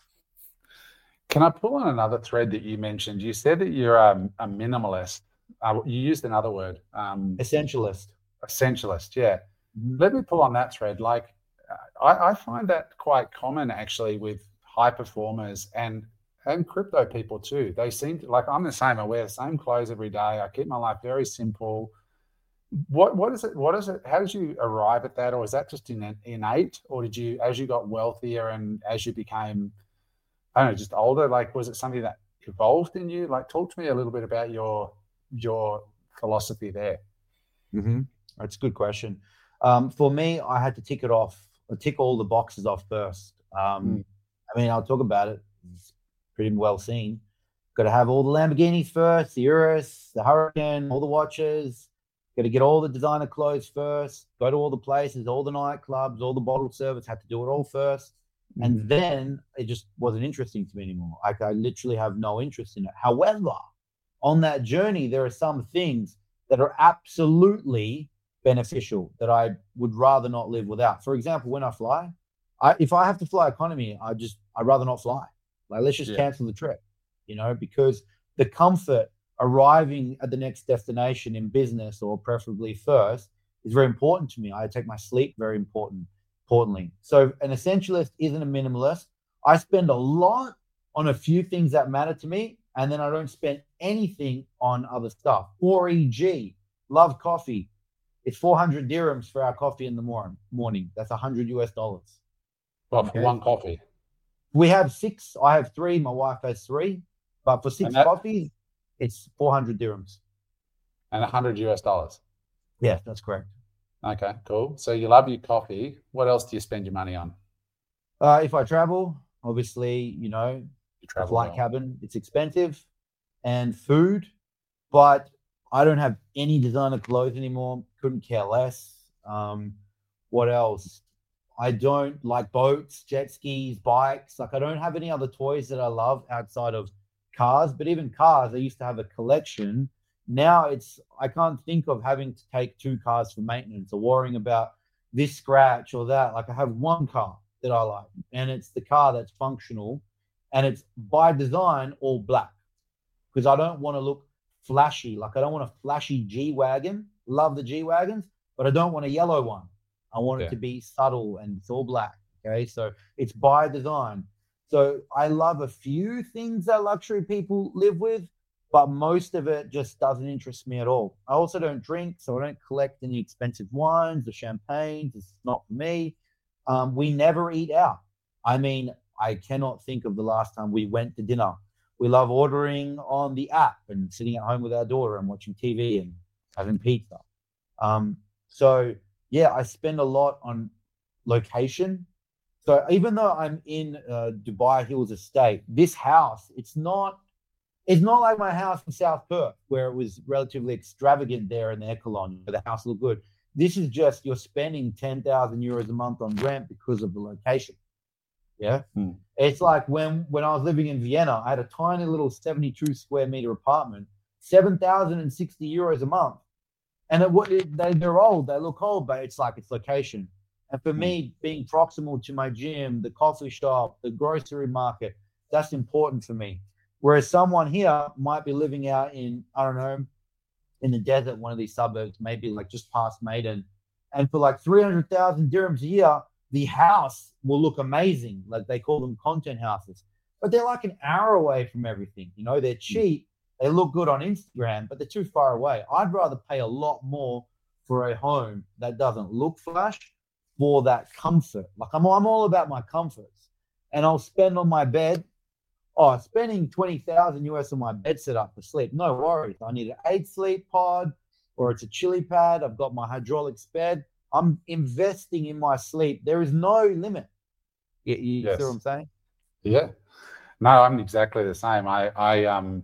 Can I pull on another thread that you mentioned? You said that you're um, a minimalist. Uh, you used another word. Um, essentialist. Essentialist, yeah. Mm-hmm. Let me pull on that thread. Like, I, I find that quite common, actually, with high performers and and crypto people too. They seem to, like, I'm the same. I wear the same clothes every day. I keep my life very simple. What what is it? What is it? How did you arrive at that, or is that just in, innate, or did you, as you got wealthier and as you became, I don't know, just older, like, was it something that evolved in you? Like, talk to me a little bit about your your philosophy there. Mm-hmm. That's a good question. Um, for me, I had to tick it off, tick all the boxes off first. Um, mm. I mean, I'll talk about it. It's pretty well seen. Got to have all the Lamborghinis first, the Urus, the Hurricane, all the watches. Got to get all the designer clothes first. Go to all the places, all the nightclubs, all the bottle service. Had to do it all first. Mm. And then it just wasn't interesting to me anymore. Like, I literally have no interest in it. However, on that journey, there are some things that are absolutely beneficial that I would rather not live without. For example, when I fly, I, if I have to fly economy, I just, I'd rather not fly. Like, let's just yeah. cancel the trip, you know, because the comfort arriving at the next destination in business, or preferably first, is very important to me. I take my sleep very important, importantly. So an essentialist isn't a minimalist. I spend a lot on a few things that matter to me, and then I don't spend anything on other stuff. For example, love coffee. It's four hundred dirhams for our coffee in the morning. Morning. That's one hundred U S dollars. Well, okay. For one coffee. We have six. I have three. My wife has three. But for six that, coffees, it's four hundred dirhams. And one hundred U S dollars. Yeah, that's correct. Okay, cool. So you love your coffee. What else do you spend your money on? Uh, if I travel, obviously, you know, you travel flight well. cabin, it's expensive, and food. But I don't have any designer clothes anymore. Couldn't care less. Um, what else? I don't like boats, jet skis, bikes. Like I don't have any other toys that I love outside of cars. But even cars, I used to have a collection. Now it's, I can't think of having to take two cars for maintenance or worrying about this scratch or that. Like I have one car that I like, and it's the car that's functional, and it's by design all black because I don't want to look flashy. Like I don't want a flashy G-Wagon. Love the G-Wagons, but I don't want a yellow one. I want yeah. it to be subtle and it's all black. Okay. So it's by design. So I love a few things that luxury people live with, but most of it just doesn't interest me at all. I also don't drink, so I don't collect any expensive wines or champagnes. It's not for me. Um, we never eat out. I mean, I cannot think of the last time we went to dinner. We love ordering on the app and sitting at home with our daughter and watching T V and having pizza. Um, so, yeah, I spend a lot on location. So even though I'm in uh, Dubai Hills Estate, this house, it's not, it's not like my house in South Perth where it was relatively extravagant there in the Ecolon, where the house looked good. This is just you're spending ten thousand euros a month on rent because of the location. Yeah. Hmm. It's like when, when I was living in Vienna, I had a tiny little seventy-two square meter apartment, seven thousand sixty euros a month. And it, it, they, they're old, they look old, but it's like it's location. And for hmm. me, being proximal to my gym, the coffee shop, the grocery market, that's important for me. Whereas someone here might be living out in, I don't know, in the desert, one of these suburbs, maybe like just past Maiden. And for like three hundred thousand dirhams a year, the house will look amazing. Like they call them content houses, but they're like an hour away from everything. You know, they're cheap. They look good on Instagram, but they're too far away. I'd rather pay a lot more for a home that doesn't look flash for that comfort. Like I'm, I'm all about my comforts, and I'll spend on my bed. Oh, spending twenty thousand U S on my bed set up for sleep. No worries. I need an eight sleep pod or it's a chili pad. I've got my hydraulics bed. I'm investing in my sleep. There is no limit. You, you yes. see what I'm saying? Yeah. No, I'm exactly the same. I, I, um,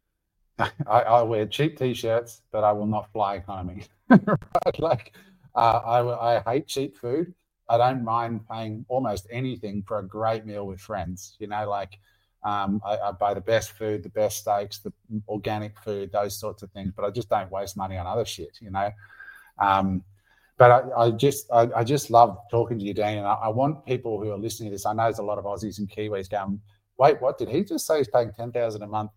I, I wear cheap t-shirts, but I will not fly economy. Right? Like, uh, I, I hate cheap food. I don't mind paying almost anything for a great meal with friends. You know, like, Um, I, I buy the best food, the best steaks, the organic food, those sorts of things, but I just don't waste money on other shit, you know. Um, but I, I just I, I just love talking to you, Dan, and I, I want people who are listening to this. I know there's a lot of Aussies and Kiwis going, wait, what did he just say? He's paying ten thousand a month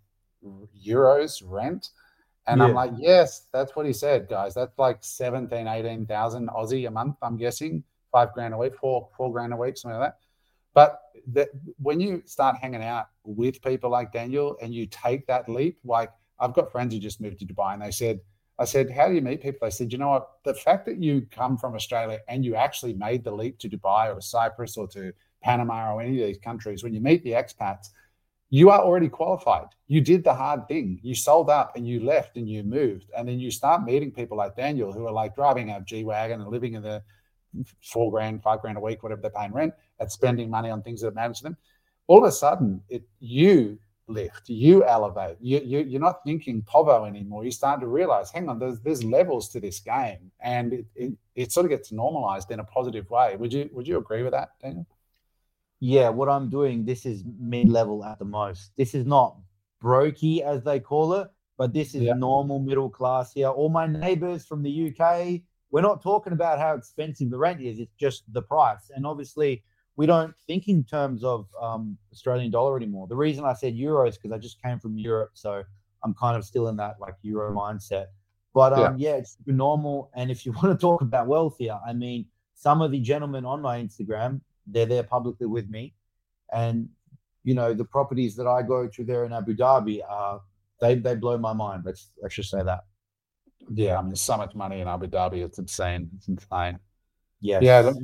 euros rent? And yeah. I'm like, yes, that's what he said, guys. That's like seventeen, eighteen thousand Aussie a month, I'm guessing, five grand a week, four, four grand a week, something like that. But that, when you start hanging out with people like Daniel and you take that leap, like I've got friends who just moved to Dubai and they said, I said, how do you meet people? They said, you know what, the fact that you come from Australia and you actually made the leap to Dubai or to Cyprus or to Panama or any of these countries, when you meet the expats, you are already qualified. You did the hard thing. You sold up and you left and you moved. And then you start meeting people like Daniel who are like driving a G-Wagon and living in the four grand, five grand a week, whatever they're paying rent, at spending money on things that matter to them. All of a sudden, it you lift, you elevate. You, you you're not thinking povo anymore. You start to realize, hang on, there's there's levels to this game, and it, it it sort of gets normalized in a positive way. Would you would you agree with that, Daniel? Yeah, what I'm doing, this is mid-level at the most. This is not brokey as they call it, but this is yeah. normal middle class here. All my neighbors from the U K. We're not talking about how expensive the rent is. It's just the price. And obviously, we don't think in terms of um, Australian dollar anymore. The reason I said euros because I just came from Europe. So I'm kind of still in that like Euro mindset. But um, yeah. yeah, it's super normal. And if you want to talk about wealth here, I mean, some of the gentlemen on my Instagram, they're there publicly with me. And, you know, the properties that I go to there in Abu Dhabi, uh, they, they blow my mind. Let's, let's just say that. Yeah, I mean, there's so much money in Abu Dhabi. It's insane. It's insane. Yes. Yeah.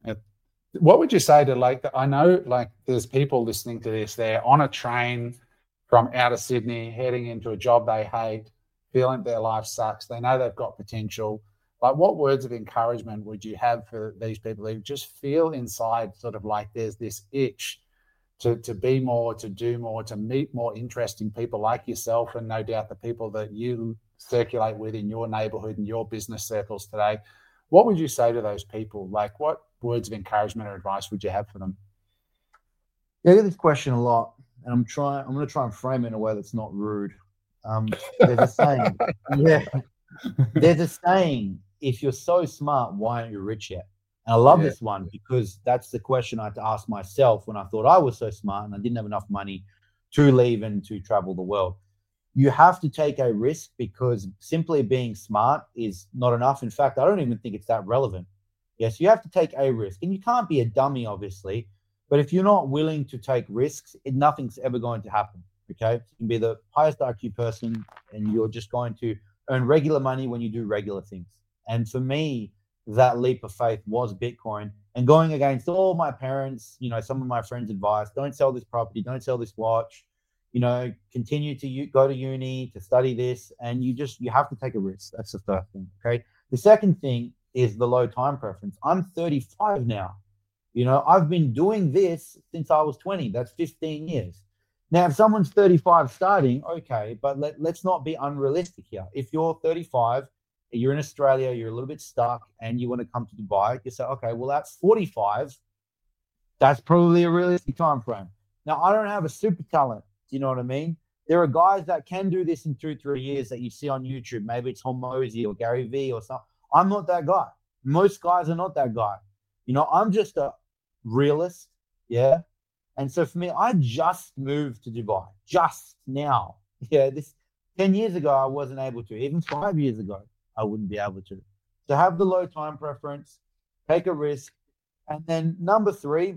What would you say to, like, I know, like, there's people listening to this, they're on a train from out of Sydney, heading into a job they hate, feeling their life sucks. They know they've got potential. Like, what words of encouragement would you have for these people who just feel inside sort of like there's this itch to, to be more, to do more, to meet more interesting people like yourself, and no doubt the people that you circulate with in your neighborhood and your business circles today? What would you say to those people? Like, what words of encouragement or advice would you have for them? Yeah, I get this question a lot, and I'm trying. I'm going to try and frame it in a way that's not rude. Um, there's a saying. Yeah, there's a saying. If you're so smart, why aren't you rich yet? And I love yeah. this one because that's the question I had to ask myself when I thought I was so smart and I didn't have enough money to leave and to travel the world. You have to take a risk, because simply being smart is not enough. In fact, I don't even think it's that relevant. Yes, you have to take a risk, and you can't be a dummy, obviously. But if you're not willing to take risks, it, nothing's ever going to happen. Okay, you can be the highest I Q person, and you're just going to earn regular money when you do regular things. And for me, that leap of faith was Bitcoin, and going against all my parents, you know, some of my friends' advice: don't sell this property, don't sell this watch. You know, continue to u- go to uni, to study this, and you just, you have to take a risk. That's the first thing, okay? The second thing is the low time preference. I'm thirty-five now. You know, I've been doing this since I was twenty. That's fifteen years. Now, if someone's thirty-five starting, okay, but let, let's not be unrealistic here. If you're thirty-five, you're in Australia, you're a little bit stuck, and you want to come to Dubai, you say, okay, well, that's forty-five. That's probably a realistic time frame. Now, I don't have a super talent. You know what I mean? There are guys that can do this in two, three years that you see on YouTube. Maybe it's Hormozy or Gary Vee or something. I'm not that guy. Most guys are not that guy. You know, I'm just a realist. Yeah. And so for me, I just moved to Dubai just now. Yeah. This ten years ago, I wasn't able to. Even five years ago, I wouldn't be able to. So have the low time preference, take a risk. And then number three,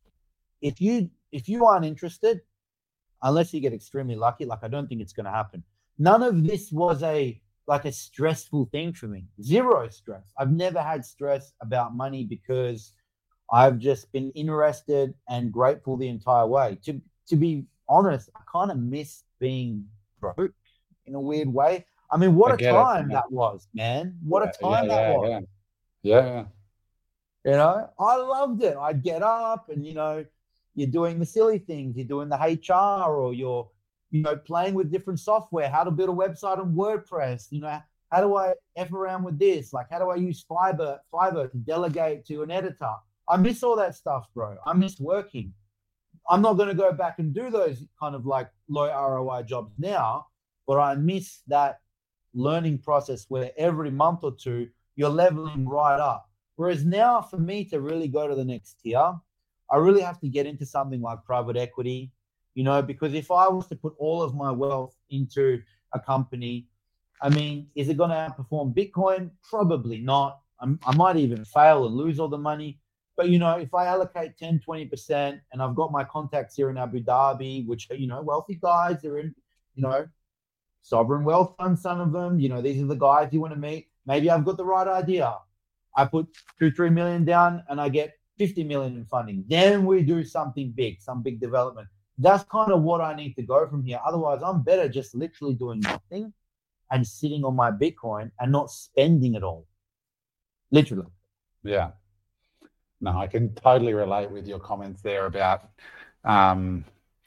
if you, if you aren't interested, unless you get extremely lucky, like I don't think it's going to happen. None of this was a like a stressful thing for me. Zero stress. I've never had stress about money because I've just been interested and grateful the entire way. To to be honest, I kind of miss being broke in a weird way. I mean, what I a time it, that was, man. What yeah, a time yeah, that yeah, was. Yeah. yeah. You know, I loved it. I'd get up and, you know, you're doing the silly things. You're doing the H R, or you're, you know, playing with different software, how to build a website on WordPress. You know, how do I F around with this? Like, how do I use Fiverr, Fiverr to delegate to an editor? I miss all that stuff, bro. I miss working. I'm not going to go back and do those kind of like low R O I jobs now, but I miss that learning process where every month or two you're leveling right up. Whereas now, for me to really go to the next tier, I really have to get into something like private equity, you know, because if I was to put all of my wealth into a company, I mean, is it going to outperform Bitcoin? Probably not. I'm, I might even fail and lose all the money. But, you know, if I allocate ten, twenty percent, and I've got my contacts here in Abu Dhabi, which are, you know, wealthy guys, they're in, you know, sovereign wealth fund, some of them, you know, these are the guys you want to meet. Maybe I've got the right idea. I put two, three million down and I get fifty million in funding. Then we do something big, some big development. That's kind of what I need to go from here. Otherwise, I'm better just literally doing nothing and sitting on my Bitcoin and not spending it all. Literally. Yeah. No, I can totally relate with your comments there about, um,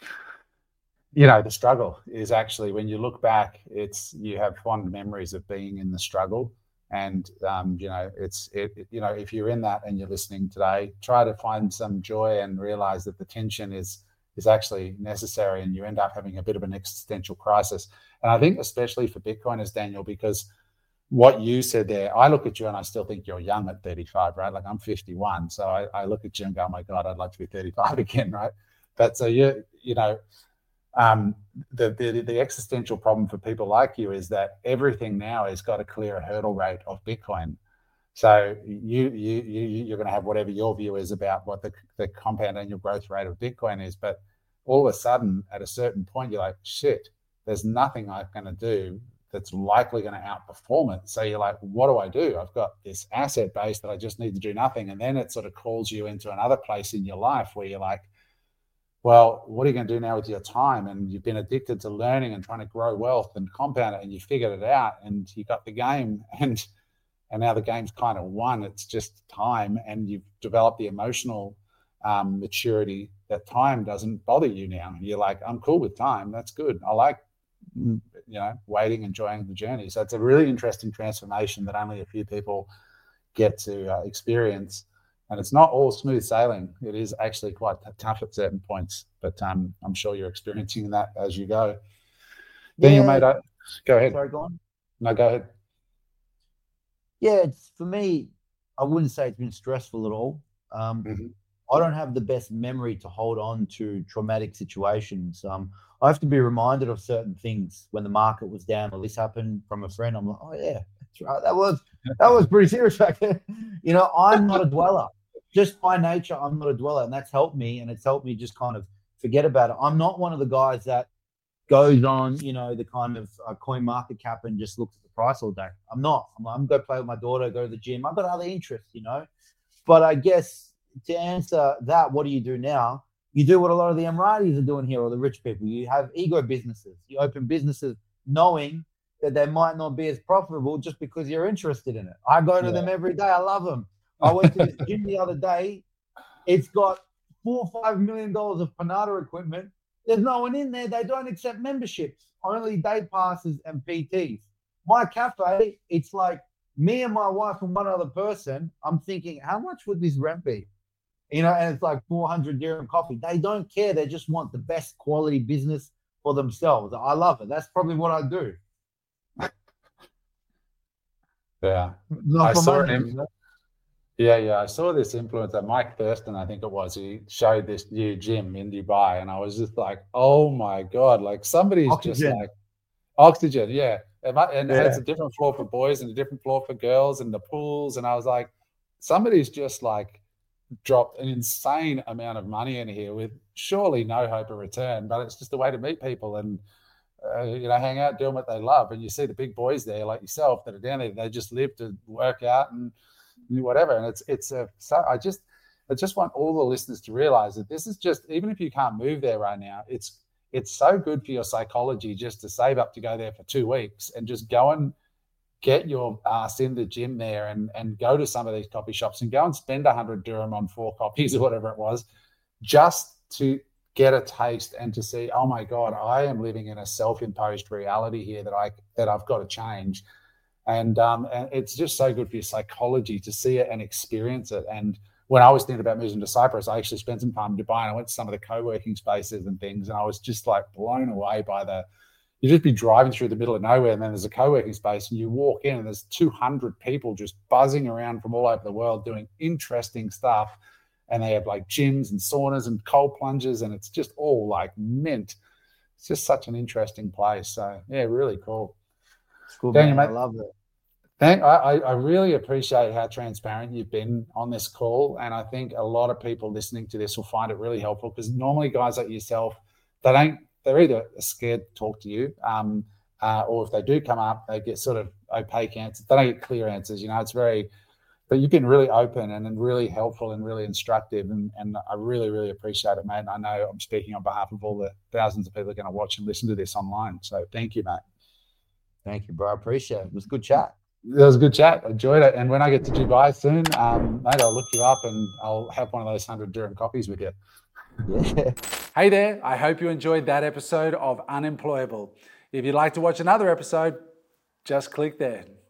you know, the struggle is actually, when you look back, it's, you have fond memories of being in the struggle. And, um, you know, it's, it, you know, if you're in that and you're listening today, try to find some joy and realize that the tension is, is actually necessary, and you end up having a bit of an existential crisis. And I think especially for Bitcoiners, Daniel, because what you said there, I look at you and I still think you're young at thirty-five, right? Like, I'm fifty-one. So I, I look at you and go, oh my God, I'd like to be thirty-five again, right? But so you, you know, um, the, the the existential problem for people like you is that everything now has got a clear hurdle rate of Bitcoin. So you you, you you're going to have whatever your view is about what the, the compound annual growth rate of Bitcoin is, but all of a sudden, at a certain point, you're like, shit, there's nothing I'm going to do that's likely going to outperform it. So you're like, what do I do? I've got this asset base that I just need to do nothing. And then it sort of calls you into another place in your life where you're like, well, what are you going to do now with your time? And you've been addicted to learning and trying to grow wealth and compound it, and you figured it out and you got the game, and and now the game's kind of won. It's just time, and you've developed the emotional um, maturity that time doesn't bother you now. You're like, I'm cool with time. That's good. I like, you know, waiting, enjoying the journey. So it's a really interesting transformation that only a few people get to uh, experience. And it's not all smooth sailing. It is actually quite t- tough at certain points, but um, I'm sure you're experiencing that as you go. Yeah. Daniel, mate, I, go ahead. Sorry, go on. No, go ahead. Yeah, it's, for me, I wouldn't say it's been stressful at all. Um, mm-hmm. I don't have the best memory to hold on to traumatic situations. Um, I have to be reminded of certain things when the market was down or this happened from a friend. I'm like, oh yeah, that's right. That was that was pretty serious back then. You know, I'm not a dweller. Just by nature, I'm not a dweller, and that's helped me. And it's helped me just kind of forget about it. I'm not one of the guys that goes on, you know, the kind of uh, coin market cap and just looks at the price all day. I'm not. I'm, I'm going to play with my daughter, go to the gym. I've got other interests, you know. But I guess to answer that, what do you do now? You do what a lot of the Emiratis are doing here, or the rich people. You have ego businesses. You open businesses knowing that they might not be as profitable just because you're interested in it. I go to yeah. them every day. I love them. I went to this gym the other day. It's got four or five million dollars of Panada equipment. There's no one in there. They don't accept memberships, only day passes and P Ts. My cafe, it's like me and my wife and one other person. I'm thinking, how much would this rent be? You know, and it's like four hundred dirham coffee. They don't care. They just want the best quality business for themselves. I love it. That's probably what I do. Yeah. Not I for saw money, him. you know? Yeah, yeah. I saw this influencer, Mike Thurston, I think it was. He showed this new gym in Dubai, and I was just like, oh my God, like somebody's Oxygen. just like, Oxygen, yeah. And it yeah. has a different floor for boys and a different floor for girls and the pools. And I was like, somebody's just like dropped an insane amount of money in here with surely no hope of return, but it's just a way to meet people and, uh, you know, hang out, doing what they love. And you see the big boys there like yourself that are down there, they just live to work out and whatever. And it's, it's a, so I just, I just want all the listeners to realize that this is just, even if you can't move there right now, it's, it's so good for your psychology just to save up to go there for two weeks and just go and get your ass in the gym there and, and go to some of these coffee shops and go and spend a hundred dirham on four coffees or whatever it was, just to get a taste and to see, oh my God, I am living in a self-imposed reality here that I, that I've got to change. And, um, and it's just so good for your psychology to see it and experience it. And when I was thinking about moving to Cyprus, I actually spent some time in Dubai and I went to some of the co-working spaces and things. And I was just like blown away by the, you just be driving through the middle of nowhere and then there's a co-working space and you walk in and there's two hundred people just buzzing around from all over the world doing interesting stuff. And they have like gyms and saunas and cold plunges and it's just all like mint. It's just such an interesting place. So yeah, really cool. It's cool, Daniel, man. mate, I love it. Thank, I, I really appreciate how transparent you've been on this call. And I think a lot of people listening to this will find it really helpful because normally guys like yourself, they don't, they're either scared to talk to you um, uh, or if they do come up, they get sort of opaque answers. They don't get clear answers. You know, it's very, but you've been really open and, and really helpful and really instructive. And, and I really, really appreciate it, mate. And I know I'm speaking on behalf of all the thousands of people who are going to watch and listen to this online. So thank you, mate. Thank you, bro. I appreciate it. It was a good chat. It was a good chat. I enjoyed it. And when I get to Dubai soon, um, mate, I'll look you up and I'll have one of those hundred dirham coffees with you. Yeah. Hey there. I hope you enjoyed that episode of Unemployable. If you'd like to watch another episode, just click there.